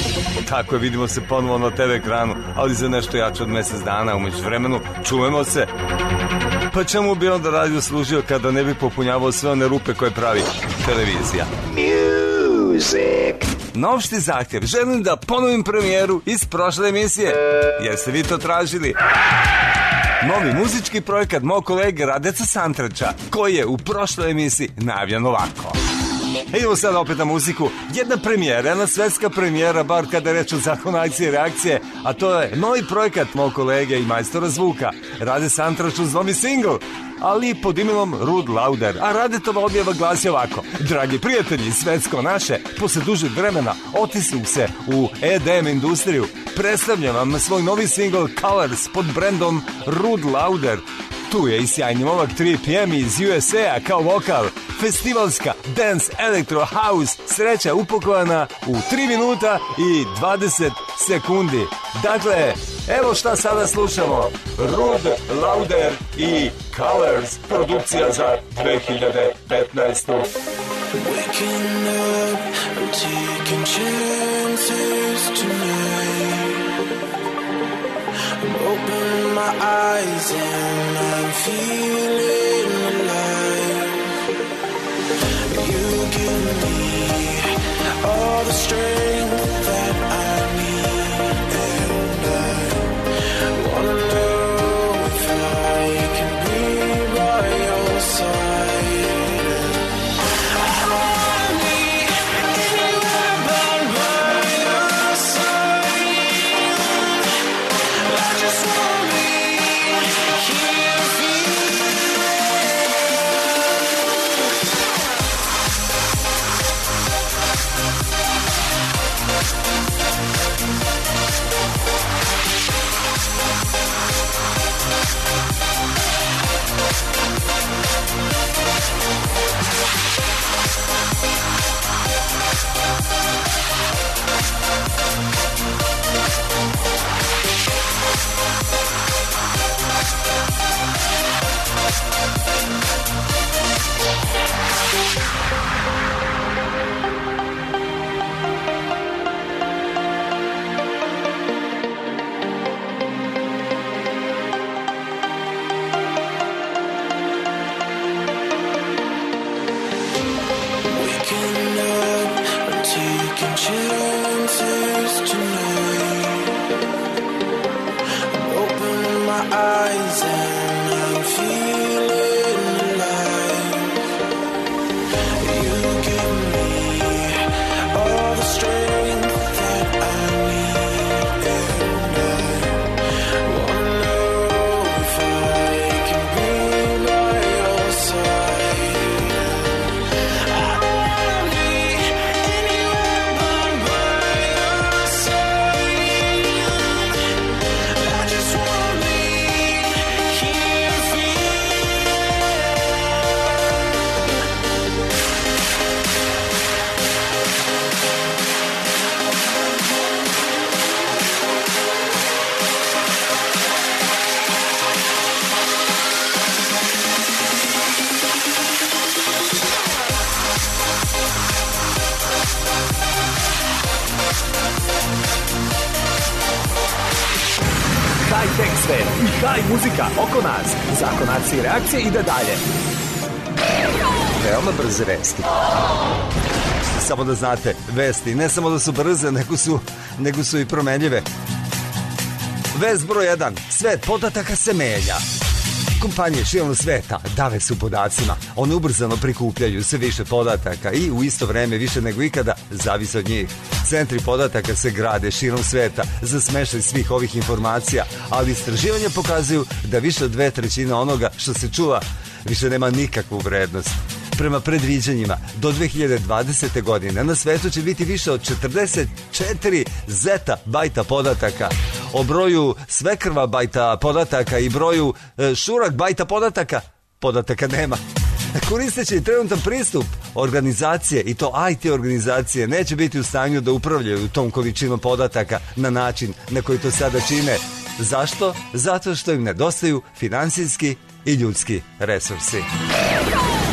Tako je, vidimo se ponovo na te ve ekranu, ali za nešto jače od mesec dana. Umeđu vremenu čujemo se. Pa čemu bi onda radio služio kada ne bi popunjavao sve one rupe koje pravi televizija? Music. Na opšti zahtjev želim da ponovim premijeru iz prošle emisije, jer ste vi to tražili. Novi muzički projekat mog kolege Radeca Santrača, koji je u prošloj emisiji najavljen ovako. Idemo sad opet na muziku. Jedna premijera, jedna svetska premijera, bar kada je reč o zakonu akcije i reakcije, a to je novi projekat mog kolege i majstora zvuka Rade Santrač uz novi singl, ali pod imenom Rude Lauder. A Radetova objava glasi ovako: dragi prijatelji, svetsko naše, posle dužeg vremena otisnu se u E D M industriju. Predstavljam vam svoj novi singl Colors pod brendom Rude Lauder. Tu je i sjajni momak tri P M iz U S A kao vokal. Festivalska dance electro house sreća upakovana u tri minuta i dvadeset sekundi. Dakle, evo šta sada slušamo. Rude Lauder i Colors, produkcija za dve hiljade petnaestu. Waking up, I'm taking chances tonight. I'm opening my eyes and I'm feeling alive. You give me all the strength that I need, and I wanna know if I can be by your side. I wanna be anywhere but by your side. I just wanna be here for you. Waking up, I'm taking chances tonight. I'm opening my eyes and I'm feeling alive. You give me all the strength that I need, and I wanna know if I can be by your side. I wanna be anywhere but by your side. I just wanna be here for you. High-tech svet i high muzika oko nas. Zakon akcije i reakcije ide dalje. Veoma brze vesti. Samo da znate, vesti ne samo da su brze, nego su, nego su i promenljive. Vest broj jedan. Svet podataka se menja. Kompanije širom sveta dave su podacima. One ubrzano prikupljaju sve više podataka i u isto vreme više nego ikada zavise od njih. Centri podataka se grade širom sveta za smešaj svih ovih informacija, ali istraživanja pokazuju da više od dve trećine onoga što se čuva više nema nikakvu vrednost. Prema predviđanjima, do dve hiljade dvadesete. godine na svetu će biti više od četrdeset četiri zeta bajta podataka. O broju svekrva bajta podataka i broju e, šurak bajta podataka, podataka nema. Koristeći trenutan pristup, organizacije, i to I T organizacije, neće biti u stanju da upravljaju tom količinom podataka na način na koji to sada čine. Zašto? Zato što im nedostaju finansijski i ljudski resursi.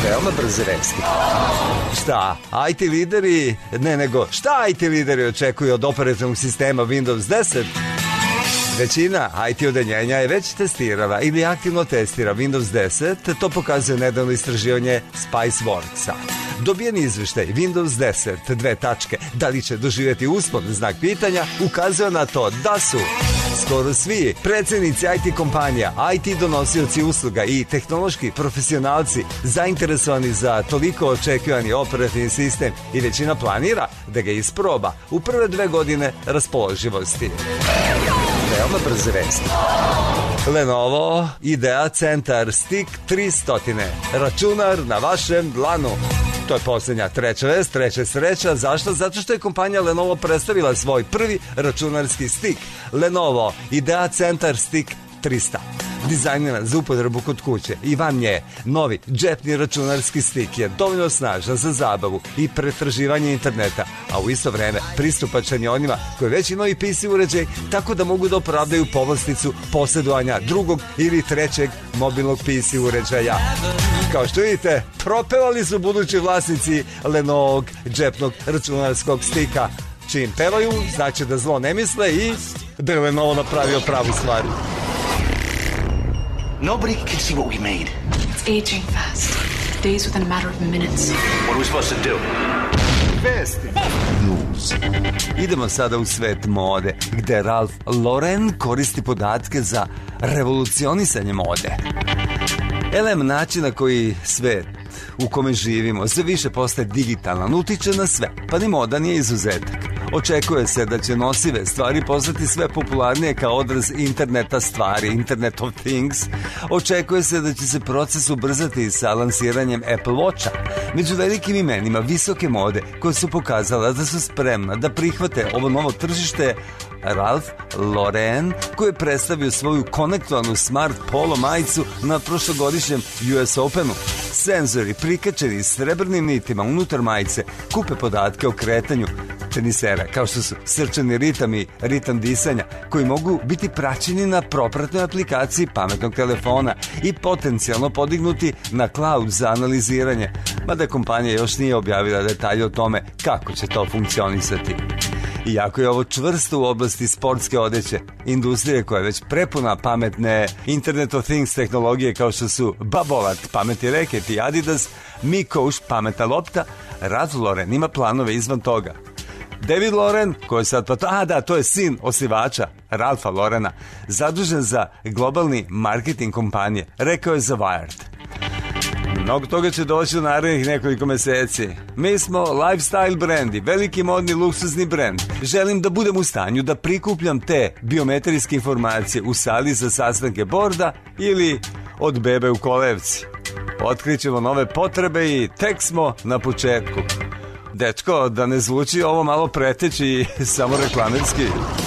Veoma brze vesti. Šta, I T lideri, ne nego, šta I T lideri očekuju od operativnog sistema Windows deset? Većina I T odeljenja je već testirala ili aktivno testira Windows deset, to pokazuje nedavno istraživanje Spiceworksa. Dobijeni izveštaj Windows deset, dve tačke, da li će doživjeti uspon, znak pitanja, ukazuje na to da su skoro svi predsjednici I T kompanija, I T donosioci usluga i tehnološki profesionalci zainteresovani za toliko očekivani operativni sistem i većina planira da ga isproba u prve dve godine raspoloživosti. Veoma brze vesti. Lenovo Idea Centar Stick tristo, računar na vašem dlanu. To je posljednja treća vest, treća sreća. Zašto? Zato što je kompanija Lenovo predstavila svoj prvi računarski stik. Lenovo Idea Centar Stick tristo. Dizajniran za upotrebu kod kuće i van nje. Novi džepni računarski stik je dovoljno snažan za zabavu i pretraživanje interneta, a u isto vreme pristupačan je onima koji već imaju P C uređaj, tako da mogu da opravdaju povlasticu posjedovanja drugog ili trećeg mobilnog P C uređaja. Kao što vidite, propevali su budući vlasnici Lenovog džepnog računarskog stika. Čim pevaju, znači da zlo ne misle i da je Lenovo napravio pravu stvar. Nobody can see what we made. It's aging fast. Days within a matter of minutes. What are we supposed to do? Vesti. News. Idemo sada u svet mode, gde Ralph Lauren koristi podatke za revolucionisanje mode. Elem načina koji svet u kome živimo sve više postaje digitalan, utiče na sve, pa ni moda nije izuzetak. Očekuje se da će nosive stvari postati sve popularnije kao odraz interneta stvari, Internet of Things. Očekuje se da će se proces ubrzati sa lansiranjem Apple Watcha. Među velikim imenima visoke mode koje su pokazala da su spremna da prihvate ovo novo tržište, Ralph Lauren, koji je predstavio svoju konektovanu smart polo majicu na prošlogodišnjem U S Openu. Senzori prikačeni srebrnim nitima unutar majice kupe podatke o kretanju tenisera, kao što su srčani ritam i ritam disanja, koji mogu biti praćeni na propratnoj aplikaciji pametnog telefona i potencijalno podignuti na cloud za analiziranje, mada kompanija još nije objavila detalje o tome kako će to funkcionisati. Iako je ovo čvrsto u oblasti sportske odeće, industrije koja je već prepuna pametne Internet of Things tehnologije kao što su Babolat, pametni reket i Adidas, Mikoš, pametna lopta, Ralph Lauren ima planove izvan toga. David Lauren, koji je sad pa... A da, to je sin osnivača Ralpha Laurena, zadužen za globalni marketing kompanije, rekao je za Wired. Mnogo toga će doći u narednih nekoliko meseci. Mi smo lifestyle brand i veliki modni luksuzni brand. Želim da budem u stanju da prikupljam te biometrijske informacije u sali za sastanke borda ili od bebe u kolevci. Otkrićemo nove potrebe i tek smo na početku. Dečko, da ne zvuči ovo malo preteći i samo reklamerski.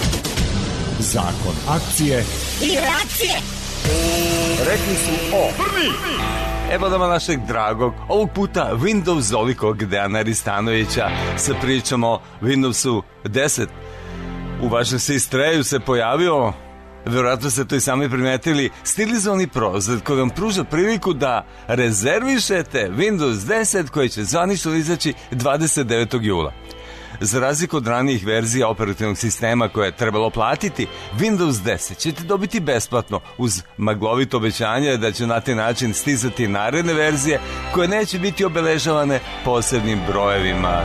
Zakon akcije i reakcije. Rekli su o prvi. Evo dama našeg dragog, ovog puta Windowsolikog Dejana Ristanovića sa pričom o Windowsu deset. U vašem sistreju se pojavio, vjerojatno ste to i sami primetili, stilizovani prozor koji vam pruža priliku da rezervišete Windows deset koji će zvanično izaći dvadeset devetog jula. Za razliku od ranijih verzija operativnog sistema koje je trebalo platiti, Windows deset ćete dobiti besplatno uz maglovito obećanje da će na taj način stizati naredne verzije koje neće biti obeležavane posebnim brojevima.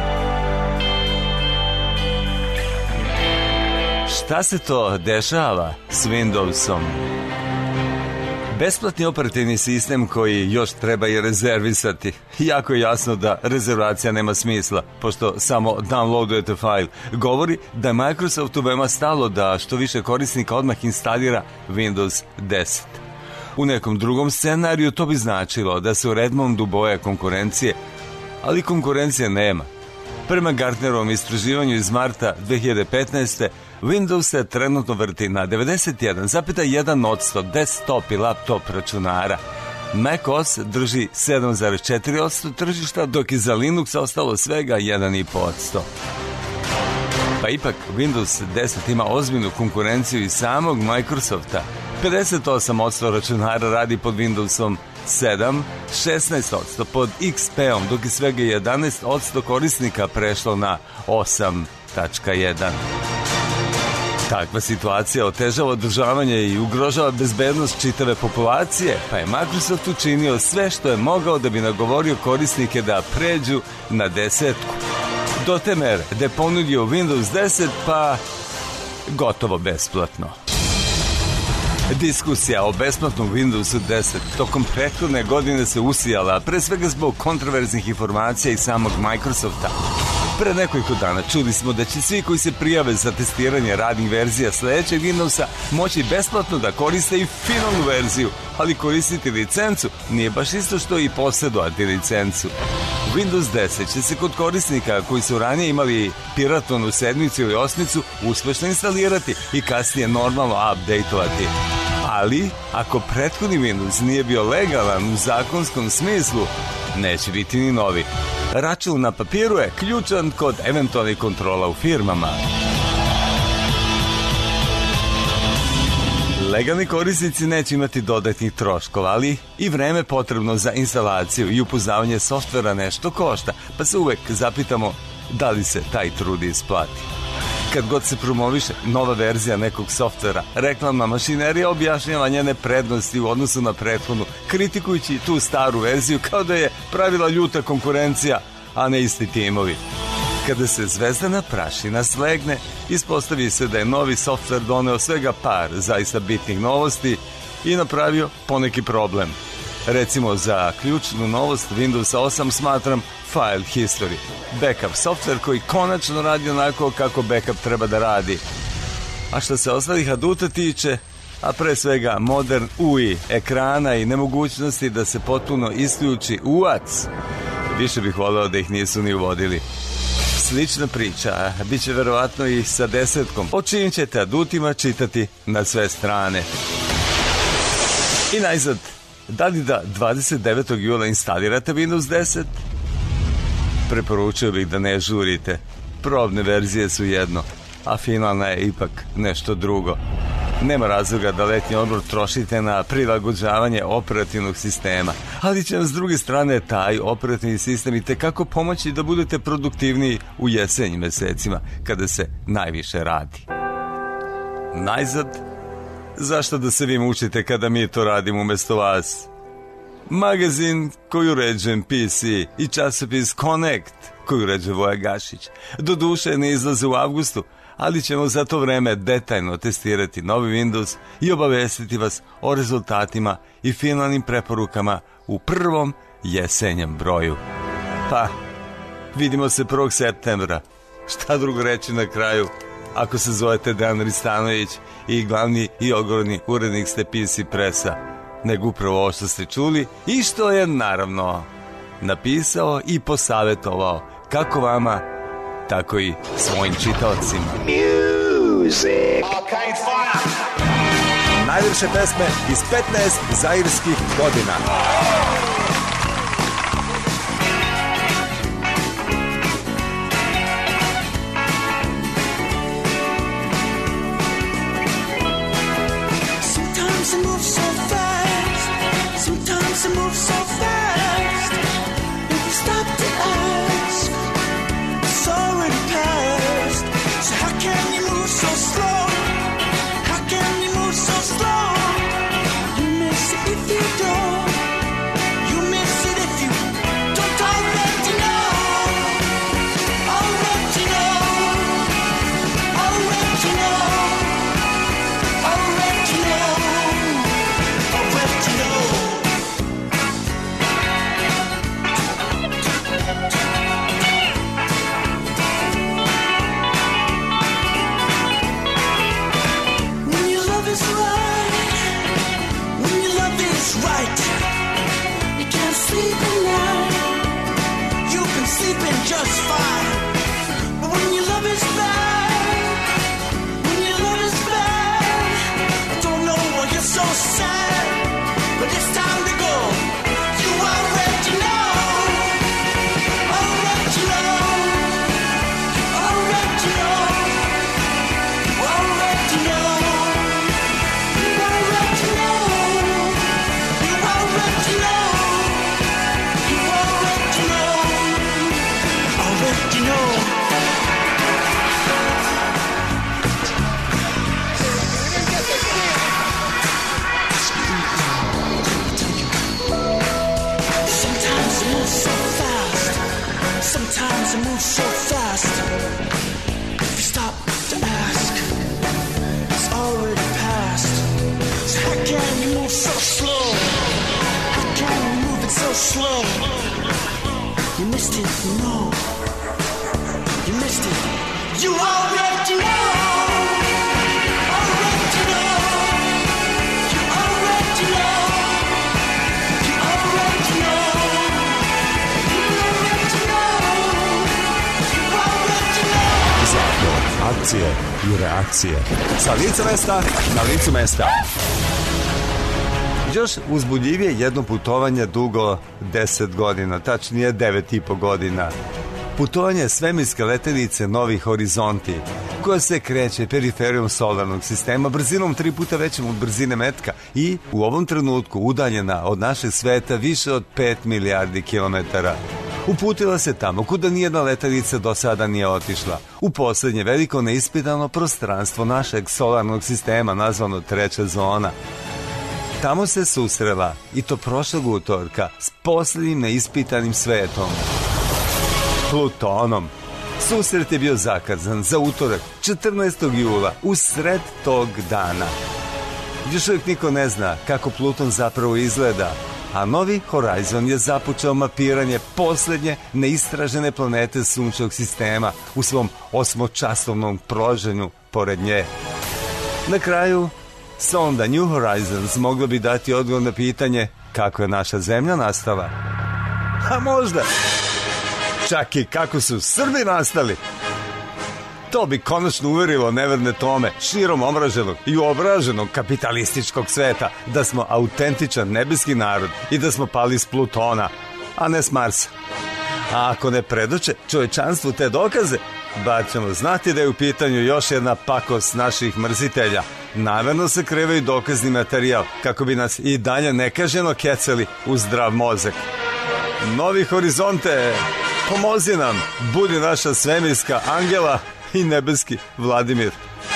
Šta se to dešava s Windowsom? Besplatni operativni sistem koji još treba i rezervisati. Jako je jasno da rezervacija nema smisla, pošto samo downloadujete fajl. Govori da je Microsoftu veoma stalo da što više korisnika odmah instalira Windows deset. U nekom drugom scenariju to bi značilo da se u Redmondu boje konkurencije, ali konkurencije nema. Prema Gartnerovom istraživanju iz marta dve hiljade petnaeste. Windows se trenutno vrti na devedeset jedan zarez jedan posto desktop i laptop računara. macOS drži sedam zarez četiri posto tržišta, dok je za Linux ostalo svega jedan zarez pet posto. Pa ipak Windows deset ima ozbiljnu konkurenciju iz samog Microsofta. pedeset osam posto računara radi pod Windowsom sedam, šesnaest posto pod X P-om, dok je svega jedanaest posto korisnika prešlo na osam tačka jedan. Takva situacija otežava održavanje i ugrožava bezbednost čitave populacije, pa je Microsoft učinio sve što je mogao da bi nagovorio korisnike da pređu na desetku. Do te mere da je ponudio Windows deset, pa gotovo besplatno. Diskusija o besplatnom Windowsu deset tokom prethodne godine se usijala, pre svega zbog kontroverznih informacija iz samog Microsofta. Pre nekoliko dana čuli smo da će svi koji se prijave za testiranje radnih verzija sledećeg Windowsa moći besplatno da koriste i finalnu verziju, ali koristiti licencu nije baš isto što i posjedovati licencu. Windows deset će se kod korisnika koji su ranije imali piratonu sedmicu ili osmicu uspešno instalirati i kasnije normalno updateovati. Ali, ako prethodni Windows nije bio legalan u zakonskom smislu, neće biti ni novi. Račun na papiru je ključan kod eventualnih kontrola u firmama. Legalni korisnici neće imati dodatnih troškova, ali i vreme potrebno za instalaciju i upoznavanje softvera nešto košta, pa se uvek zapitamo da li se taj trud isplati. Kad god se promoviše nova verzija nekog softvera, reklamna mašinerija objašnjava njene prednosti u odnosu na prethodnu, kritikujući tu staru verziju kao da je pravila ljuta konkurencija, a ne isti timovi. Kada se zvezdana prašina slegne, ispostavi se da je novi softver doneo svega par zaista bitnih novosti i napravio poneki problem. Recimo, za ključnu novost Windowsa osam smatram File History, backup softver koji konačno radi onako kako backup treba da radi. A što se ostalih aduta tiče, a pre svega modern U I ekrana i nemogućnosti da se potpuno isključi U A C, više bih voleo da ih nisu ni uvodili. Slična priča bit će verovatno i sa desetkom, o čijim ćete adutima čitati na sve strane. I najzad, da li da dvadeset devetog jula instalirate Windows deset? Preporučio bih da ne žurite. Probne verzije su jedno, a finalna je ipak nešto drugo. Nema razloga da letnji odmor trošite na prilagođavanje operativnog sistema, ali će vam s druge strane taj operativni sistem i tekako pomoći da budete produktivniji u jesenjim mesecima, kada se najviše radi. Najzad, zašto da se vi mučite kada mi to radimo umesto vas? Magazin koji uređujem P C i časopis Connect koji uređuje Voja Gašić. Doduše ne izlaze u avgustu, ali ćemo za to vreme detaljno testirati novi Windows i obavestiti vas o rezultatima i finalnim preporukama u prvom jesenjem broju. Pa, vidimo se prvog septembra. Šta drugo reći na kraju, ako se zovete Dejan Ristanović i glavni i ogromni urednik ste P C Pressa, nego upravo ovo što ste čuli i što je naravno napisao i posavjetovao kako vama, tako i svojim čitaocima. Music. Najljepše pesme iz petnaest zairskih godina. Sometimes I move so fast, sometimes I move so fast. If you stop to ask, it's already past. So how can you move so slow? How can you move so slow? You miss it if you don't. You miss it if you don't already know. Already know. Already know. Already know. Already know. When your love is right, when your love is right, you can't sleep at night. You can sleep in just fine. But when your love is bad, when your love is bad, I don't know why you're so sad, but it's time to go. You already know. Already know. Already know. Already know. Already Sometimes it moves so fast. Sometimes it moves so fast. If you stop to ask, it's already past. So how can you move so slow? How can you move it so slow? You missed it, no. You missed it. You already know. Already know. You already know. You already know. You already know. You already know. Zakon, akcije i reakcije. Sa lica mesta na licu mesta. Još uzbudljivije jedno putovanje dugo deset godina, tačnije devet i po godina. Putovanje svemirske letelice Novi Horizonti, koja se kreće periferijom solarnog sistema brzinom tri puta većom od brzine metka i u ovom trenutku udaljena od našeg sveta više od pet milijardi kilometara. Uputila se tamo kuda nijedna letelica do sada nije otišla, u poslednje veliko neispitano prostranstvo našeg solarnog sistema nazvano treća zona. Tamo se susrela, i to prošlog utorka, s posljednjim neispitanim svetom, Plutonom. Susret je bio zakazan za utorak, četrnaestog jula, u sred tog dana. Još uvijek niko ne zna kako Pluton zapravo izgleda, a Novi Horizon je započeo mapiranje posljednje neistražene planete sunčevog sistema u svom osmočasovnom proženju pored nje. Na kraju, sonda New Horizons mogla bi dati odgovor na pitanje kako je naša zemlja nastala. A možda čak i kako su Srbi nastali. To bi konačno uverilo neverne Tome širom omraženog i uobraženog kapitalističkog sveta da smo autentičan nebeski narod i da smo pali s Plutona, a ne s Marsa. A ako ne predoče čovječanstvu te dokaze, bar ćemo znati da je u pitanju još jedna pakost naših mrzitelja. Namerno se krivaju dokazni materijal kako bi nas i dalje nekažnjeno kecali u zdrav mozak. Novi Horizonte, pomozi nam, budi naša svemirska Angela i nebeski Vladimir.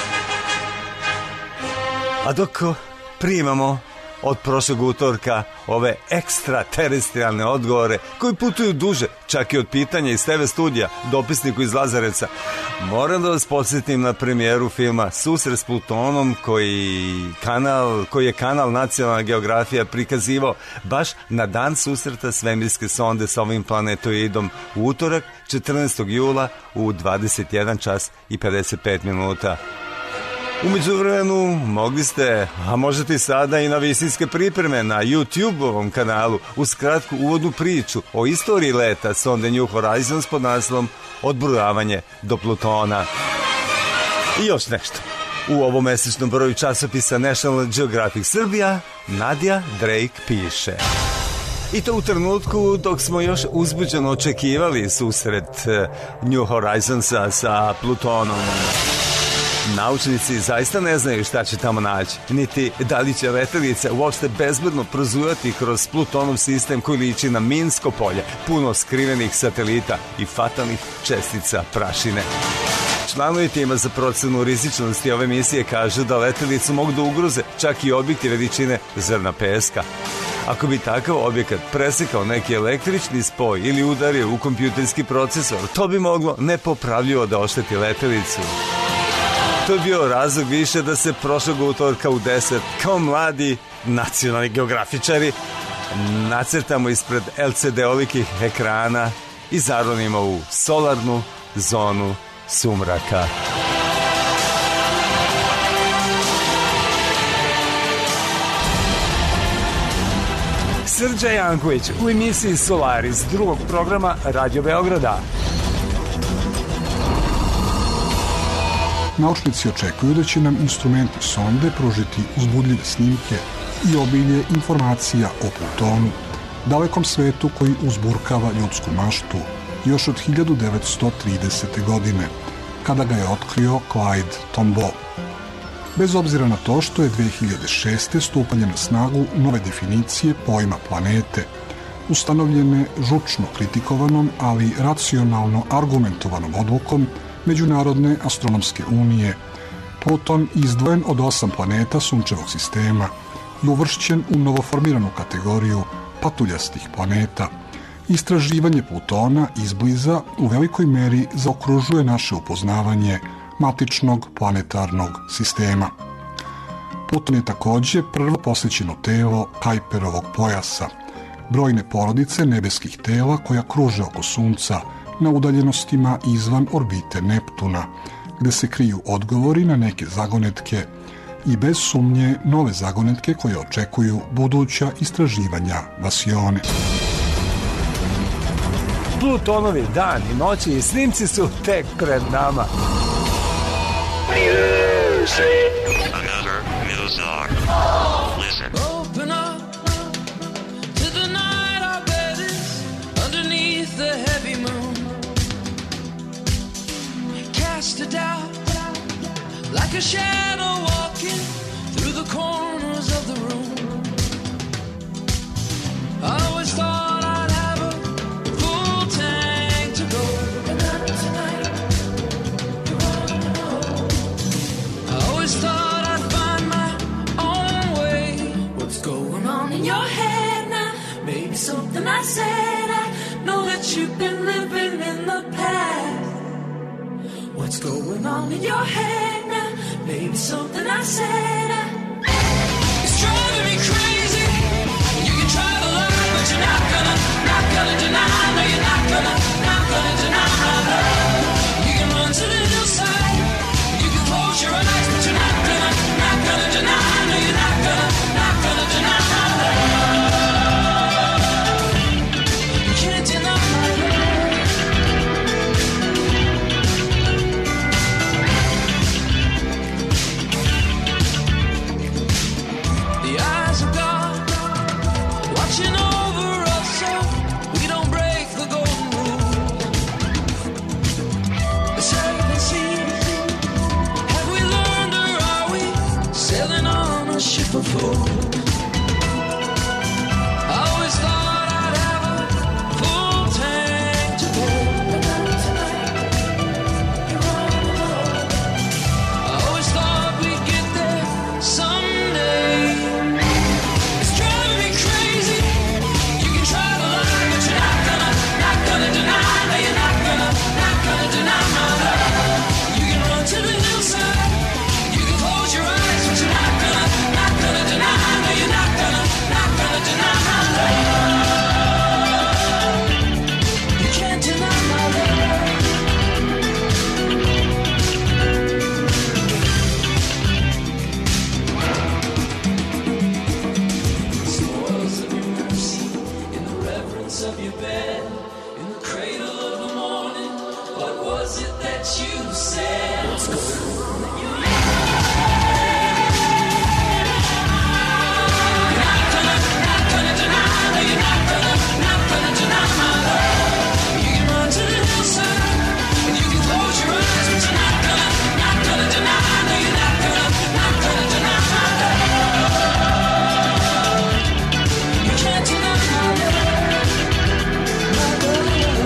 A dok primamo od prošlog utorka ove ekstraterestrijalne odgovore koji putuju duže, čak i od pitanja iz te ve studija dopisniku iz Lazareca, moram da vas podsjetim na premijeru filma Susret s Plutonom koji, kanal, koji je kanal Nacionalna geografija prikazivao baš na dan susreta svemirske sonde sa ovim planetoidom u utorak četrnaestog jula u dvadeset jedan čas i pedeset pet minuta. U međuvremenu mogli ste, a možete i sada i na visinske pripreme na YouTube-ovom kanalu, uz kratku uvodnu priču o istoriji leta sonde New Horizons pod naslovom Odbrojavanje do Plutona. I još nešto. U ovom mesečnom broju časopisa National Geographic Srbija Nadja Drake piše. I to u trenutku dok smo još uzbuđeno očekivali susret New Horizonsa sa Plutonom. Naučnici zaista ne znaju šta će tamo naći, niti da li će letelice uopšte bezbedno prozujati kroz Plutonov sistem koji liči na minsko polje, puno skrivenih satelita i fatalnih čestica prašine. Članovi tima za procenu rizičnosti ove misije kažu da letelicu mogu da ugroze čak i objekti veličine zrna peska. Ako bi takav objekat presekao neki električni spoj ili udario u kompjuterski procesor, to bi moglo nepopravljivo da ošteti letelicu. To je bio razlog više da se prošlog utorka u deset kao mladi nacionalni geografičari nacrtamo ispred el ce de-olikih ekrana i zaronimo u solarnu zonu sumraka. Srđa Janković u emisiji Solaris drugog programa Radio Beograda. Naučnici očekuju da će nam instrumenti sonde pružiti uzbudljive snimke i obilje informacija o Plutonu, dalekom svetu koji uzburkava ljudsku maštu još od hiljadu devetsto tridesete. godine, kada ga je otkrio Clyde Tombaugh. Bez obzira na to što je dve hiljade šeste. stupanje na snagu nove definicije pojma planete, ustanovljene žučno kritikovanom, ali racionalno argumentovanom odlukom Međunarodne astronomske unije, Pluton izdvojen od osam planeta sunčevog sistema i uvršćen u novoformiranu kategoriju patuljastih planeta, istraživanje Plutona izbliza u velikoj meri zaokružuje naše upoznavanje matičnog planetarnog sistema. Pluton je takođe prvo posvećeno telo Kuiperovog pojasa, brojne porodice nebeskih tela koja kruže oko Sunca na udaljenostima izvan orbite Neptuna, gde se kriju odgovori na neke zagonetke i bez sumnje nove zagonetke koje očekuju buduća istraživanja vasione. Plutonovi dani, noći i snimci su tek pred nama. Another Muzak. Listen. Open up to the night, our bed is underneath the heavy moon. Cast it out like a shadow walking through the corners of the room. I always thought I'd have a full tank to go. And then tonight, you wanna know. I always thought I'd find my own way. What's going on in your head now? Maybe something I said. I know that you've been living in the past. What's going on in your head now? Maybe something I said. I... It's driving me crazy. You can try to lie, but you're not gonna, not gonna deny. No, you're not gonna, not gonna deny my love. You can run to the hillside. You can close your eyes, but you're not gonna, not gonna deny. No, you're not gonna, not gonna deny my love. You can't deny my love. The eyes of God watching over us so we don't break the golden rule. The seven seas, have we learned or are we sailing on a ship of fools? I always thought I'd have a full tank to go. I always thought we'd get there someday. It's driving me crazy. You can try to lie, but you're not gonna, not gonna deny. No, you're not gonna, not gonna deny my love. You can run to the hillside. You can close your eyes, but you're not gonna, not gonna deny. No, you're not gonna, not gonna deny my love. You can't deny my love. Spoils of your mercy, in the reverence of your bed, in the cradle of the morning. What was it that you said? What's going on in your head? You're not gonna, not gonna deny. No, you're not gonna, not gonna deny my love. You can run to the hillside and you can close your eyes, but you're not gonna, not gonna deny. No, you're not gonna, not gonna deny my love. You can't deny my love, my love.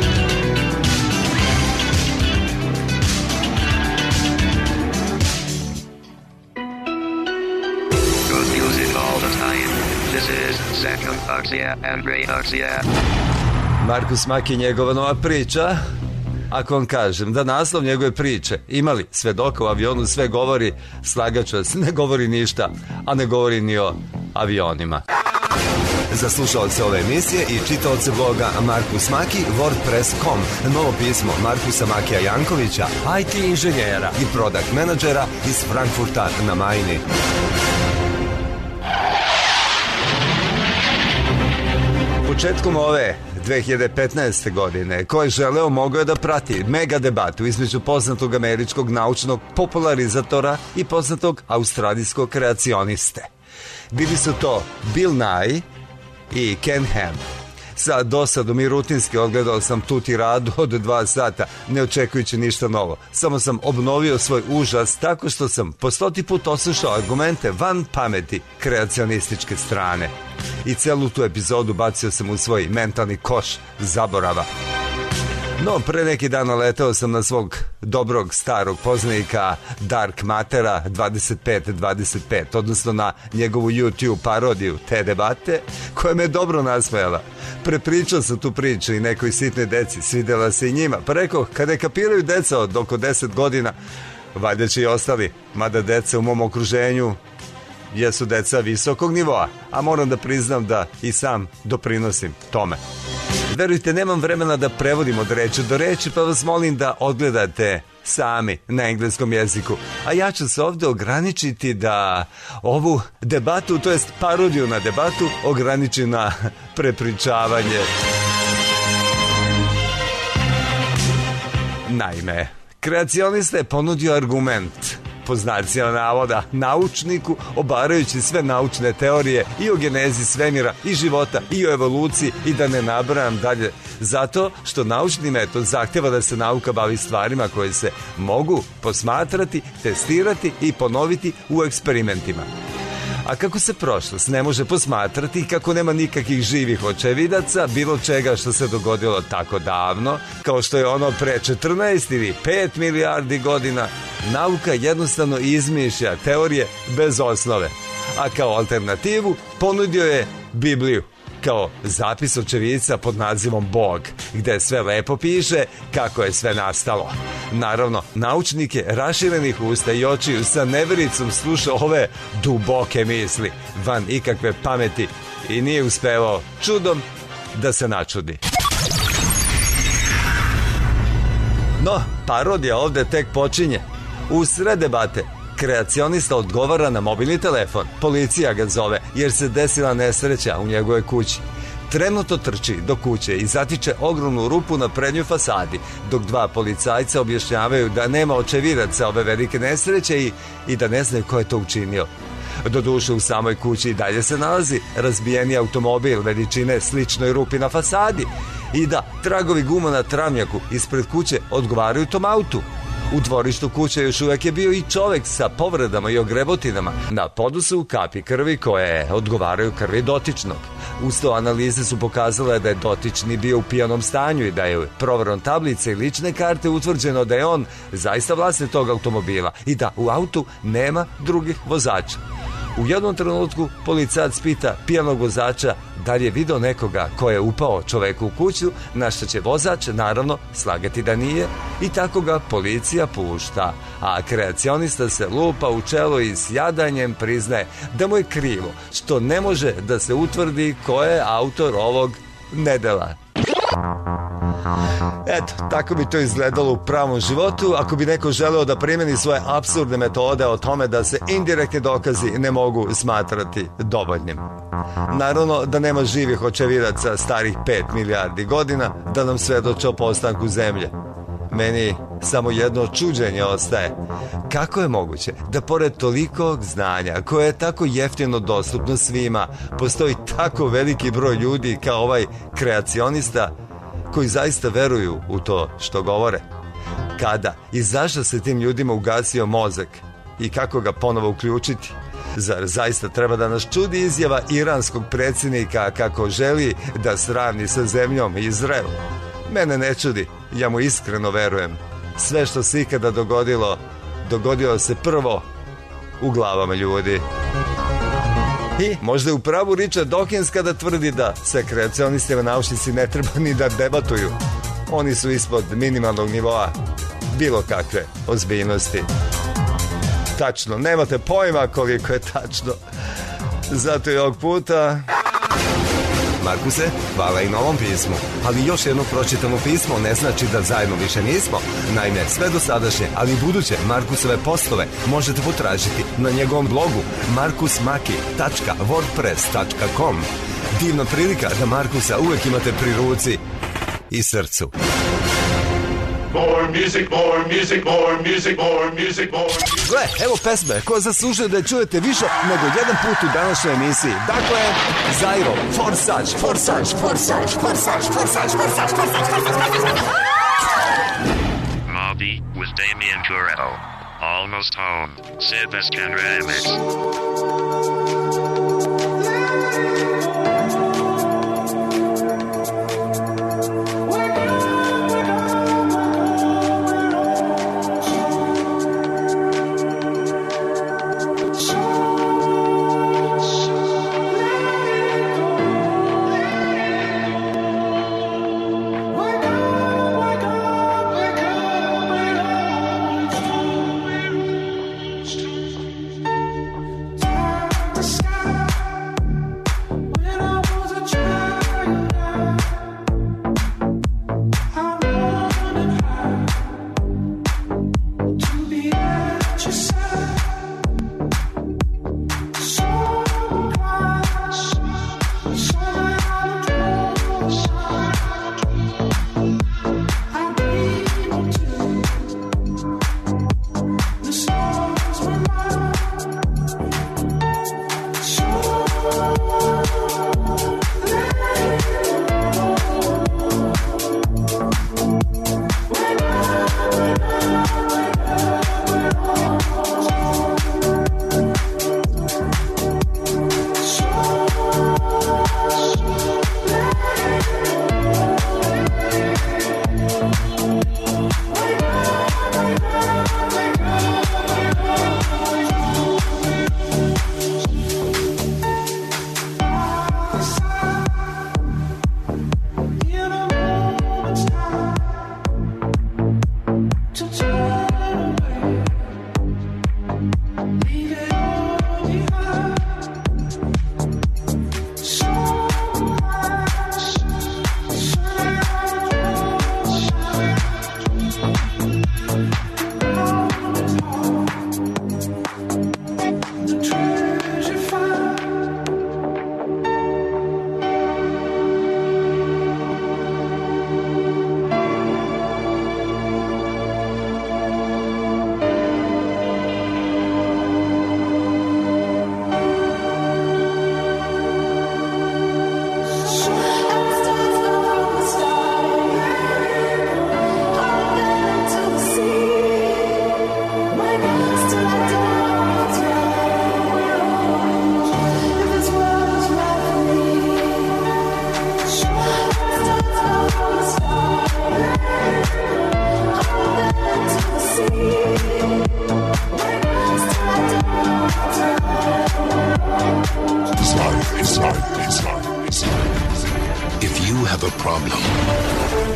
Good music all the time. This is Second Arxia and Ray Arxia. Markus Maki i njegova nova priča. Ako vam kažem da naslov njegove priče imali svedoka u avionu, sve govori, slagaću vas, ne govori ništa, a ne govori ni o avionima. Za slušalce ove emisije i čitaoce bloga Markus Maki, WordPress dot com, novo pismo Markusa Makija Jankovića, I T inženjera i product menadžera iz Frankfurta na Majni. Početkom ove dve hiljade petnaeste. godine, ko je želeo mogao je da prati mega debatu između poznatog američkog naučnog popularizatora i poznatog australijskog kreacioniste. Bili su to Bill Nye i Ken Ham. Sa dosadom i rutinski odgledao sam tu tiradu od dva sata, ne očekujući ništa novo. Samo sam obnovio svoj užas tako što sam po stoti put oslušao argumente van pameti kreacionističke strane. I celu tu epizodu bacio sam u svoj mentalni koš zaborava. No, pre neki dan naletao sam na svog dobrog starog poznanika Dark Matera dvadeset pet dvadeset pet, odnosno na njegovu YouTube parodiju te debate, koja me dobro nasmejala. Prepričao sam tu priču i nekoj sitnoj deci, svidela se i njima. Pa rekao, kada je kapiraju deca od oko deset godina, valjda će i ostali, mada deca u mom okruženju jesu deca visokog nivoa, a moram da priznam da i sam doprinosim tome. Verujte, nemam vremena da prevodim od reči do reči, pa vas molim da odgledate sami na engleskom jeziku. A ja ću se ovdje ograničiti da ovu debatu, to jest parodiju na debatu, ograniči na prepričavanje. Naime, kreacionista je ponudio argument, po znacima navoda, naučniku, obarajući sve naučne teorije i o genezi svemira i života i o evoluciji i da ne nabrajam dalje, zato što naučni metod zahtjeva da se nauka bavi stvarima koje se mogu posmatrati, testirati i ponoviti u eksperimentima. A kako se prošlost ne može posmatrati i kako nema nikakvih živih očevidaca bilo čega što se dogodilo tako davno, kao što je ono pre četrnaest ili pet milijardi godina, nauka jednostavno izmišlja teorije bez osnove. A kao alternativu ponudio je Bibliju, kao zapis očevidca pod nazivom Bog, gde sve lepo piše kako je sve nastalo. Naravno, naučnik je raširenih usta i očiju sa nevericom slušao ove duboke misli, van ikakve pameti, i nije uspevao čudom da se načudi. No, parodija ovde tek počinje. U sred debate kreacionista odgovara na mobilni telefon. Policija ga zove jer se desila nesreća u njegovoj kući. Trenutno trči do kuće i zatiče ogromnu rupu na prednjoj fasadi, dok dva policajca objašnjavaju da nema očevidaca ove velike nesreće i, i da ne znaju ko je to učinio. Doduše, u samoj kući i dalje se nalazi razbijeni automobil veličine sličnoj rupi na fasadi i da tragovi guma na travnjaku ispred kuće odgovaraju tom autu. U dvorištu kuće još uvijek je bio i čovek sa povredama i ogrebotinama. Na podu su kapi krvi koje odgovaraju krvi dotičnog. Uz to analize su pokazale da je dotični bio u pijanom stanju i da je proverom tablice i lične karte utvrđeno da je on zaista vlasnik tog automobila i da u autu nema drugih vozača. U jednom trenutku policajac pita pijanog vozača da li je video nekoga ko je upao čoveku u kuću, na što će vozač naravno slagati da nije, i tako ga policija pušta. A kreacionista se lupa u čelo i s jadanjem priznaje da mu je krivo što ne može da se utvrdi ko je autor ovog nedela. Eto, tako bi to izgledalo u pravom životu ako bi neko želeo da primjeni svoje apsurdne metode o tome da se indirektni dokazi ne mogu smatrati dovoljnim. Naravno da nema živih očevidaca starih pet milijardi godina da nam svedoče o postanku zemlje. Meni samo jedno čuđenje ostaje. Kako je moguće da pored tolikog znanja koje je tako jeftino dostupno svima, postoji tako veliki broj ljudi kao ovaj kreacionista koji zaista veruju u to što govore? Kada i zašto se tim ljudima ugasio mozak i kako ga ponovo uključiti? Zar zaista treba da nas čudi izjava iranskog predsjednika kako želi da sravni sa zemljom Izrael? Mene ne čudi, ja mu iskreno verujem. Sve što se ikada dogodilo, dogodilo se prvo u glavama ljudi. I možda je u pravu Richard Dawkins kada tvrdi da sa kreacionistima naučnici ne treba ni da debatuju. Oni su ispod minimalnog nivoa bilo kakve ozbiljnosti. Tačno, nemate pojma koliko je tačno. Zato i ovog puta... Markuse, hvala i na ovom pismu. Ali još jedno pročitano pismo ne znači da zajedno više nismo. Naime, sve dosadašnje, ali i buduće Markusove postove možete potražiti na njegovom blogu markus maki tačka wordpress tačka com. Divna prilika da Markusa uvek imate pri ruci i srcu. More music, more music, more music, more music, more music. Gle, evo pesme koja zaslužuje da je čujete više nego jedan put u današnjoj emisiji. Dakle, Zairo, Forsage, Forsage, Forsage, Forsage, Forsage, Forsage, Forsage, Forsage. Moby with Damien Curetto. Almost Home. Sebastian Remix. We're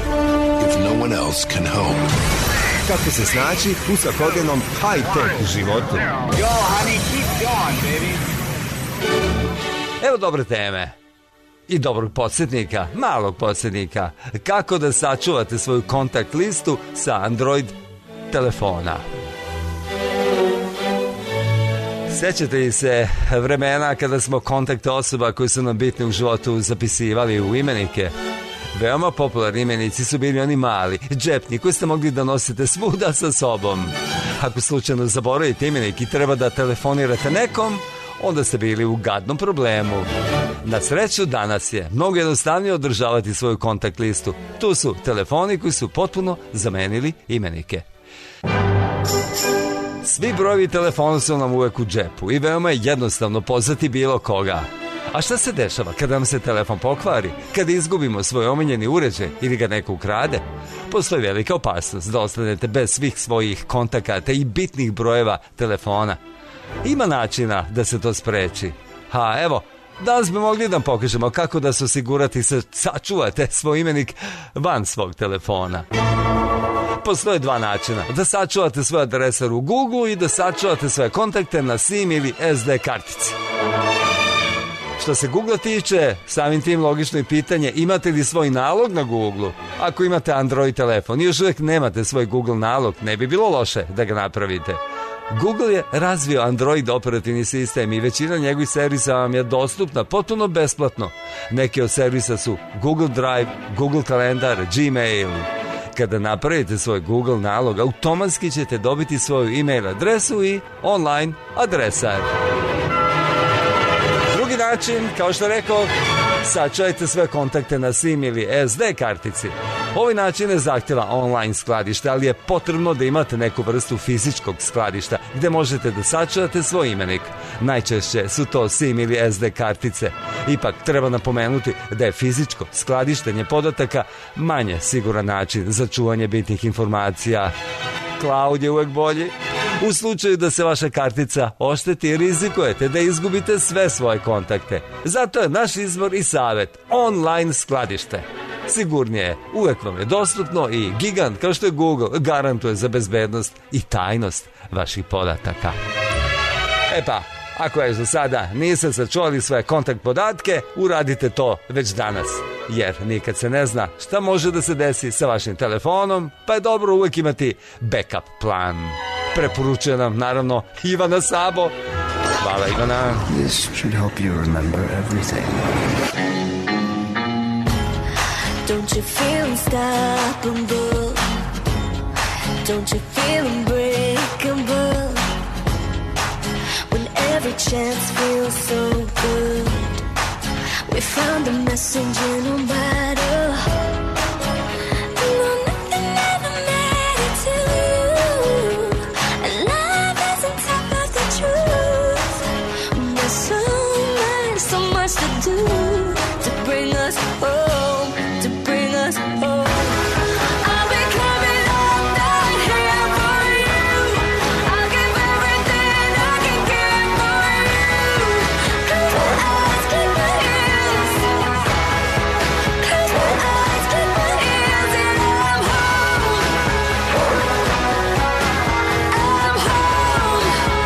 if no one else can help. Kako se snaći u svakodnevnom high-tech životu. Yo, honey, keep going, baby. Evo dobre teme. I dobrog podsjetnika, malog podsjetnika. Kako da sačuvate svoju kontakt listu sa Android telefona. Sjećate li se vremena kada smo kontakt osoba koji su nam bitni u životu zapisivali u imenike? Veoma popularni imenici su bili oni mali, džepni, koji ste mogli da nosite svuda sa sobom. Ako slučajno zaboravite imenik i treba da telefonirate nekom, onda ste bili u gadnom problemu. Na sreću danas je mnogo jednostavnije održavati svoju kontakt listu. Tu su telefoni koji su potpuno zamenili imenike. Svi brojevi telefona su nam uvek u džepu i veoma je jednostavno pozvati bilo koga. A šta se dešava kada nam se telefon pokvari, kada izgubimo svoj omiljeni uređaj ili ga neko ukrade? Postoji velika opasnost da ostanete bez svih svojih kontakata i bitnih brojeva telefona. Ima načina da se to spreči. Ha, evo, danas bi mogli da vam pokažemo kako da se osigurati se sačuvate svoj imenik van svog telefona. Postoje dva načina. Da sačuvate svoj adresar u Google i da sačuvate svoje kontakte na SIM ili S D kartici. Što se Google tiče, samim tim logično je pitanje imate li svoj nalog na Google. Ako imate Android telefon i još uvijek nemate svoj Google nalog, ne bi bilo loše da ga napravite. Google je razvio Android operativni sistem i većina njegovih servisa vam je dostupna potpuno besplatno. Neki od servisa su Google Drive, Google Kalendar, Gmail. Kada napravite svoj Google nalog, automatski ćete dobiti svoju e-mail adresu i online adresar. Drugi način, kao što rekao, sačuvajte sve kontakte na SIM ili S D kartici. Ovaj način ne zahtjeva online skladište, ali je potrebno da imate neku vrstu fizičkog skladišta gdje možete da sačuvate svoj imenik. Najčešće su to SIM ili S D kartice. Ipak treba napomenuti da je fizičko skladištenje podataka manje siguran način za čuvanje bitnih informacija. Cloud je uvek bolji. U slučaju da se vaša kartica ošteti, rizikujete da izgubite sve svoje kontakte. Zato je naš izbor i savjet online skladište. Sigurnije, uvek vam je dostupno i gigant kao što je Google garantuje za bezbednost i tajnost vaših podataka. E pa, ako još do sada niste sačuvali svoje kontakt podatke, uradite to već danas. Jer nikad se ne zna šta može da se desi sa vašim telefonom, pa je dobro uvek imati backup plan. Preporučuje nam naravno Ivana Sabo. Hvala Ivana. This should help you remember everything. Don't you feel unstoppable? Don't you feel unbreakable? When every chance feels so good, we found a message in a bottle. No, nothing ever mattered to you, and life is on top of the truth. There's so much, so much to do to bring us home, to bring us home. I'll be coming all night here for you. I'll give everything I can give for you. Close my eyes, keep my ears. Close my eyes, keep my ears, and I'm home. I'm home.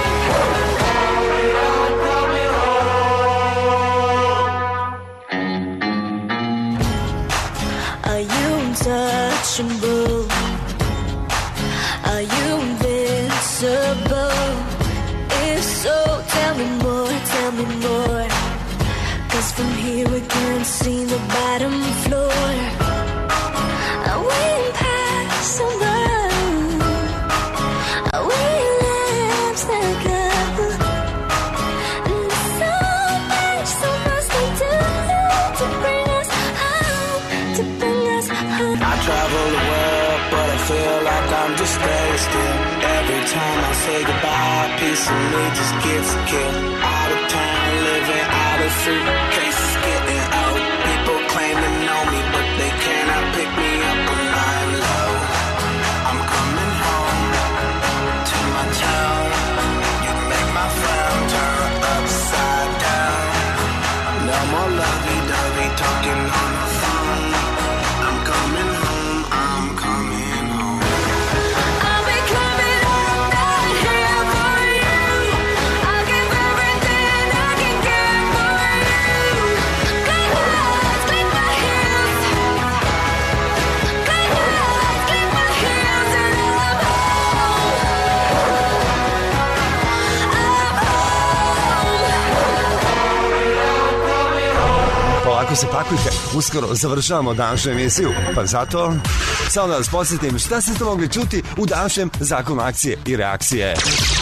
Are you untouchable? Are you invincible? If so, tell me more, tell me more. 'Cause from here we can't see the bottom floor. Are we impossible? Are we lives together? And there's so much, so much to do to bring us home, to bring us home. I travel the world, but I feel like I'm just staying still. Every time I say goodbye, a piece of me just gets killed. Out of town, living out of suitcases, getting out. People claim to know me, but they cannot pick me up when I'm low. I'm coming home to my town. You make my frown turn upside down. No more lovey-dovey talking on the phone. I'm coming home Polako se pakujte, uskoro završavamo današnju emisiju. Pa zato, samo da vas podsjetim šta ste mogli čuti u današnjem Zakonu akcije i reakcije.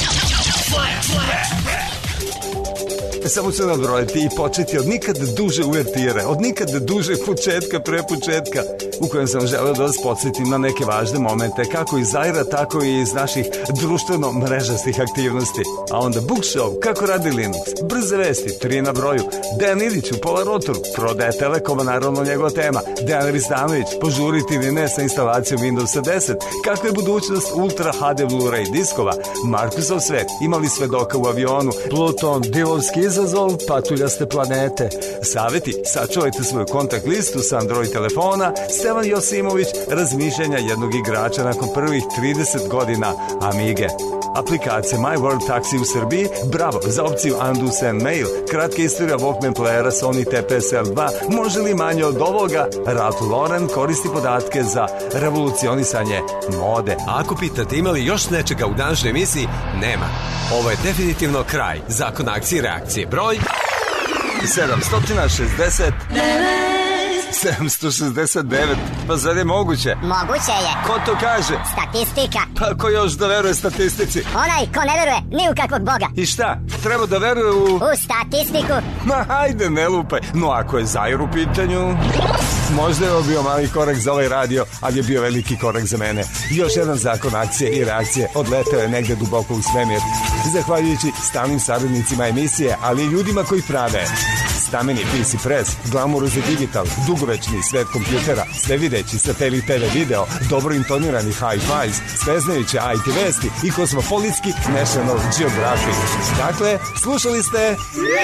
Samo ću nabrojati i početi od nikad duže uvertire, od nikad duže početka pre početka, u kojem sam želeo da vas podsjetim na neke važne momente, kako iz Zaira, tako i iz naših društveno-mrežastih aktivnosti. A onda Book Show, kako radi Linux, brze vesti, tri na broju, Dejan Ilić u Pola Rotoru, prodaje Telekoma, naravno njegova tema, Dejan Ristanović, požuriti ili ne sa instalacijom Windowsa deset, kakva je budućnost Ultra ha de Blu-ray diskova, Markusov svet, imali svedoka u avionu, Pluton, divovski izazov, patuljaste planete. Saveti, sačuvajte svoju kontakt listu sa Android telefona. Stevan Josimović, razmišljanja jednog igrača nakon prvih trideset godina Amige. Aplikacija My World Taxi u Srbiji, bravo za opciju Undo Send Mail, kratka istorija Walkman playera Sony T P S L dva, može li manje od ovoga? Ralph Lauren koristi podatke za revolucionisanje mode. A ako pitate ima li još nečega u današnjoj emisiji, nema. Ovo je definitivno kraj. Zakon akcije i reakcije. Broj sedamsto šezdeset sedamsto šezdeset devet. Pa zar je moguće? Moguće je. Ko to kaže? Statistika. Pa ko još da veruje statistici? Onaj ko ne veruje ni u kakvog boga. I šta? Treba da veruje u... U statistiku. Ma hajde, ne lupaj. No ako je Zair u pitanju... Možda je ovo bio mali korak za ovaj radio, ali je bio veliki korak za mene. Još jedan zakon akcije i reakcije odleteo je negde duboko u svemir. Zahvaljujući stalnim saradnicima emisije, ali i ljudima koji prave stameni P C Press, glamurozni digital, dugovečni svet kompjutera, svevideći satelit T V video, dobro intonirani hi-fis, sveznajuće I T vesti i kosmopolitski National Geographic. Dakle, slušali ste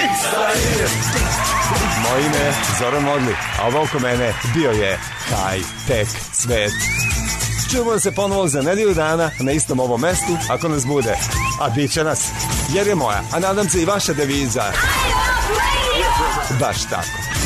moje ime je Zoran Modli, a ovo oko mene bio je high-tech svet. Čujemo se ponovo za nedelju dana na istom ovom mestu, ako nas bude. A bit će nas, jer je moja, a nadam se i vaša deviza. Baš tako.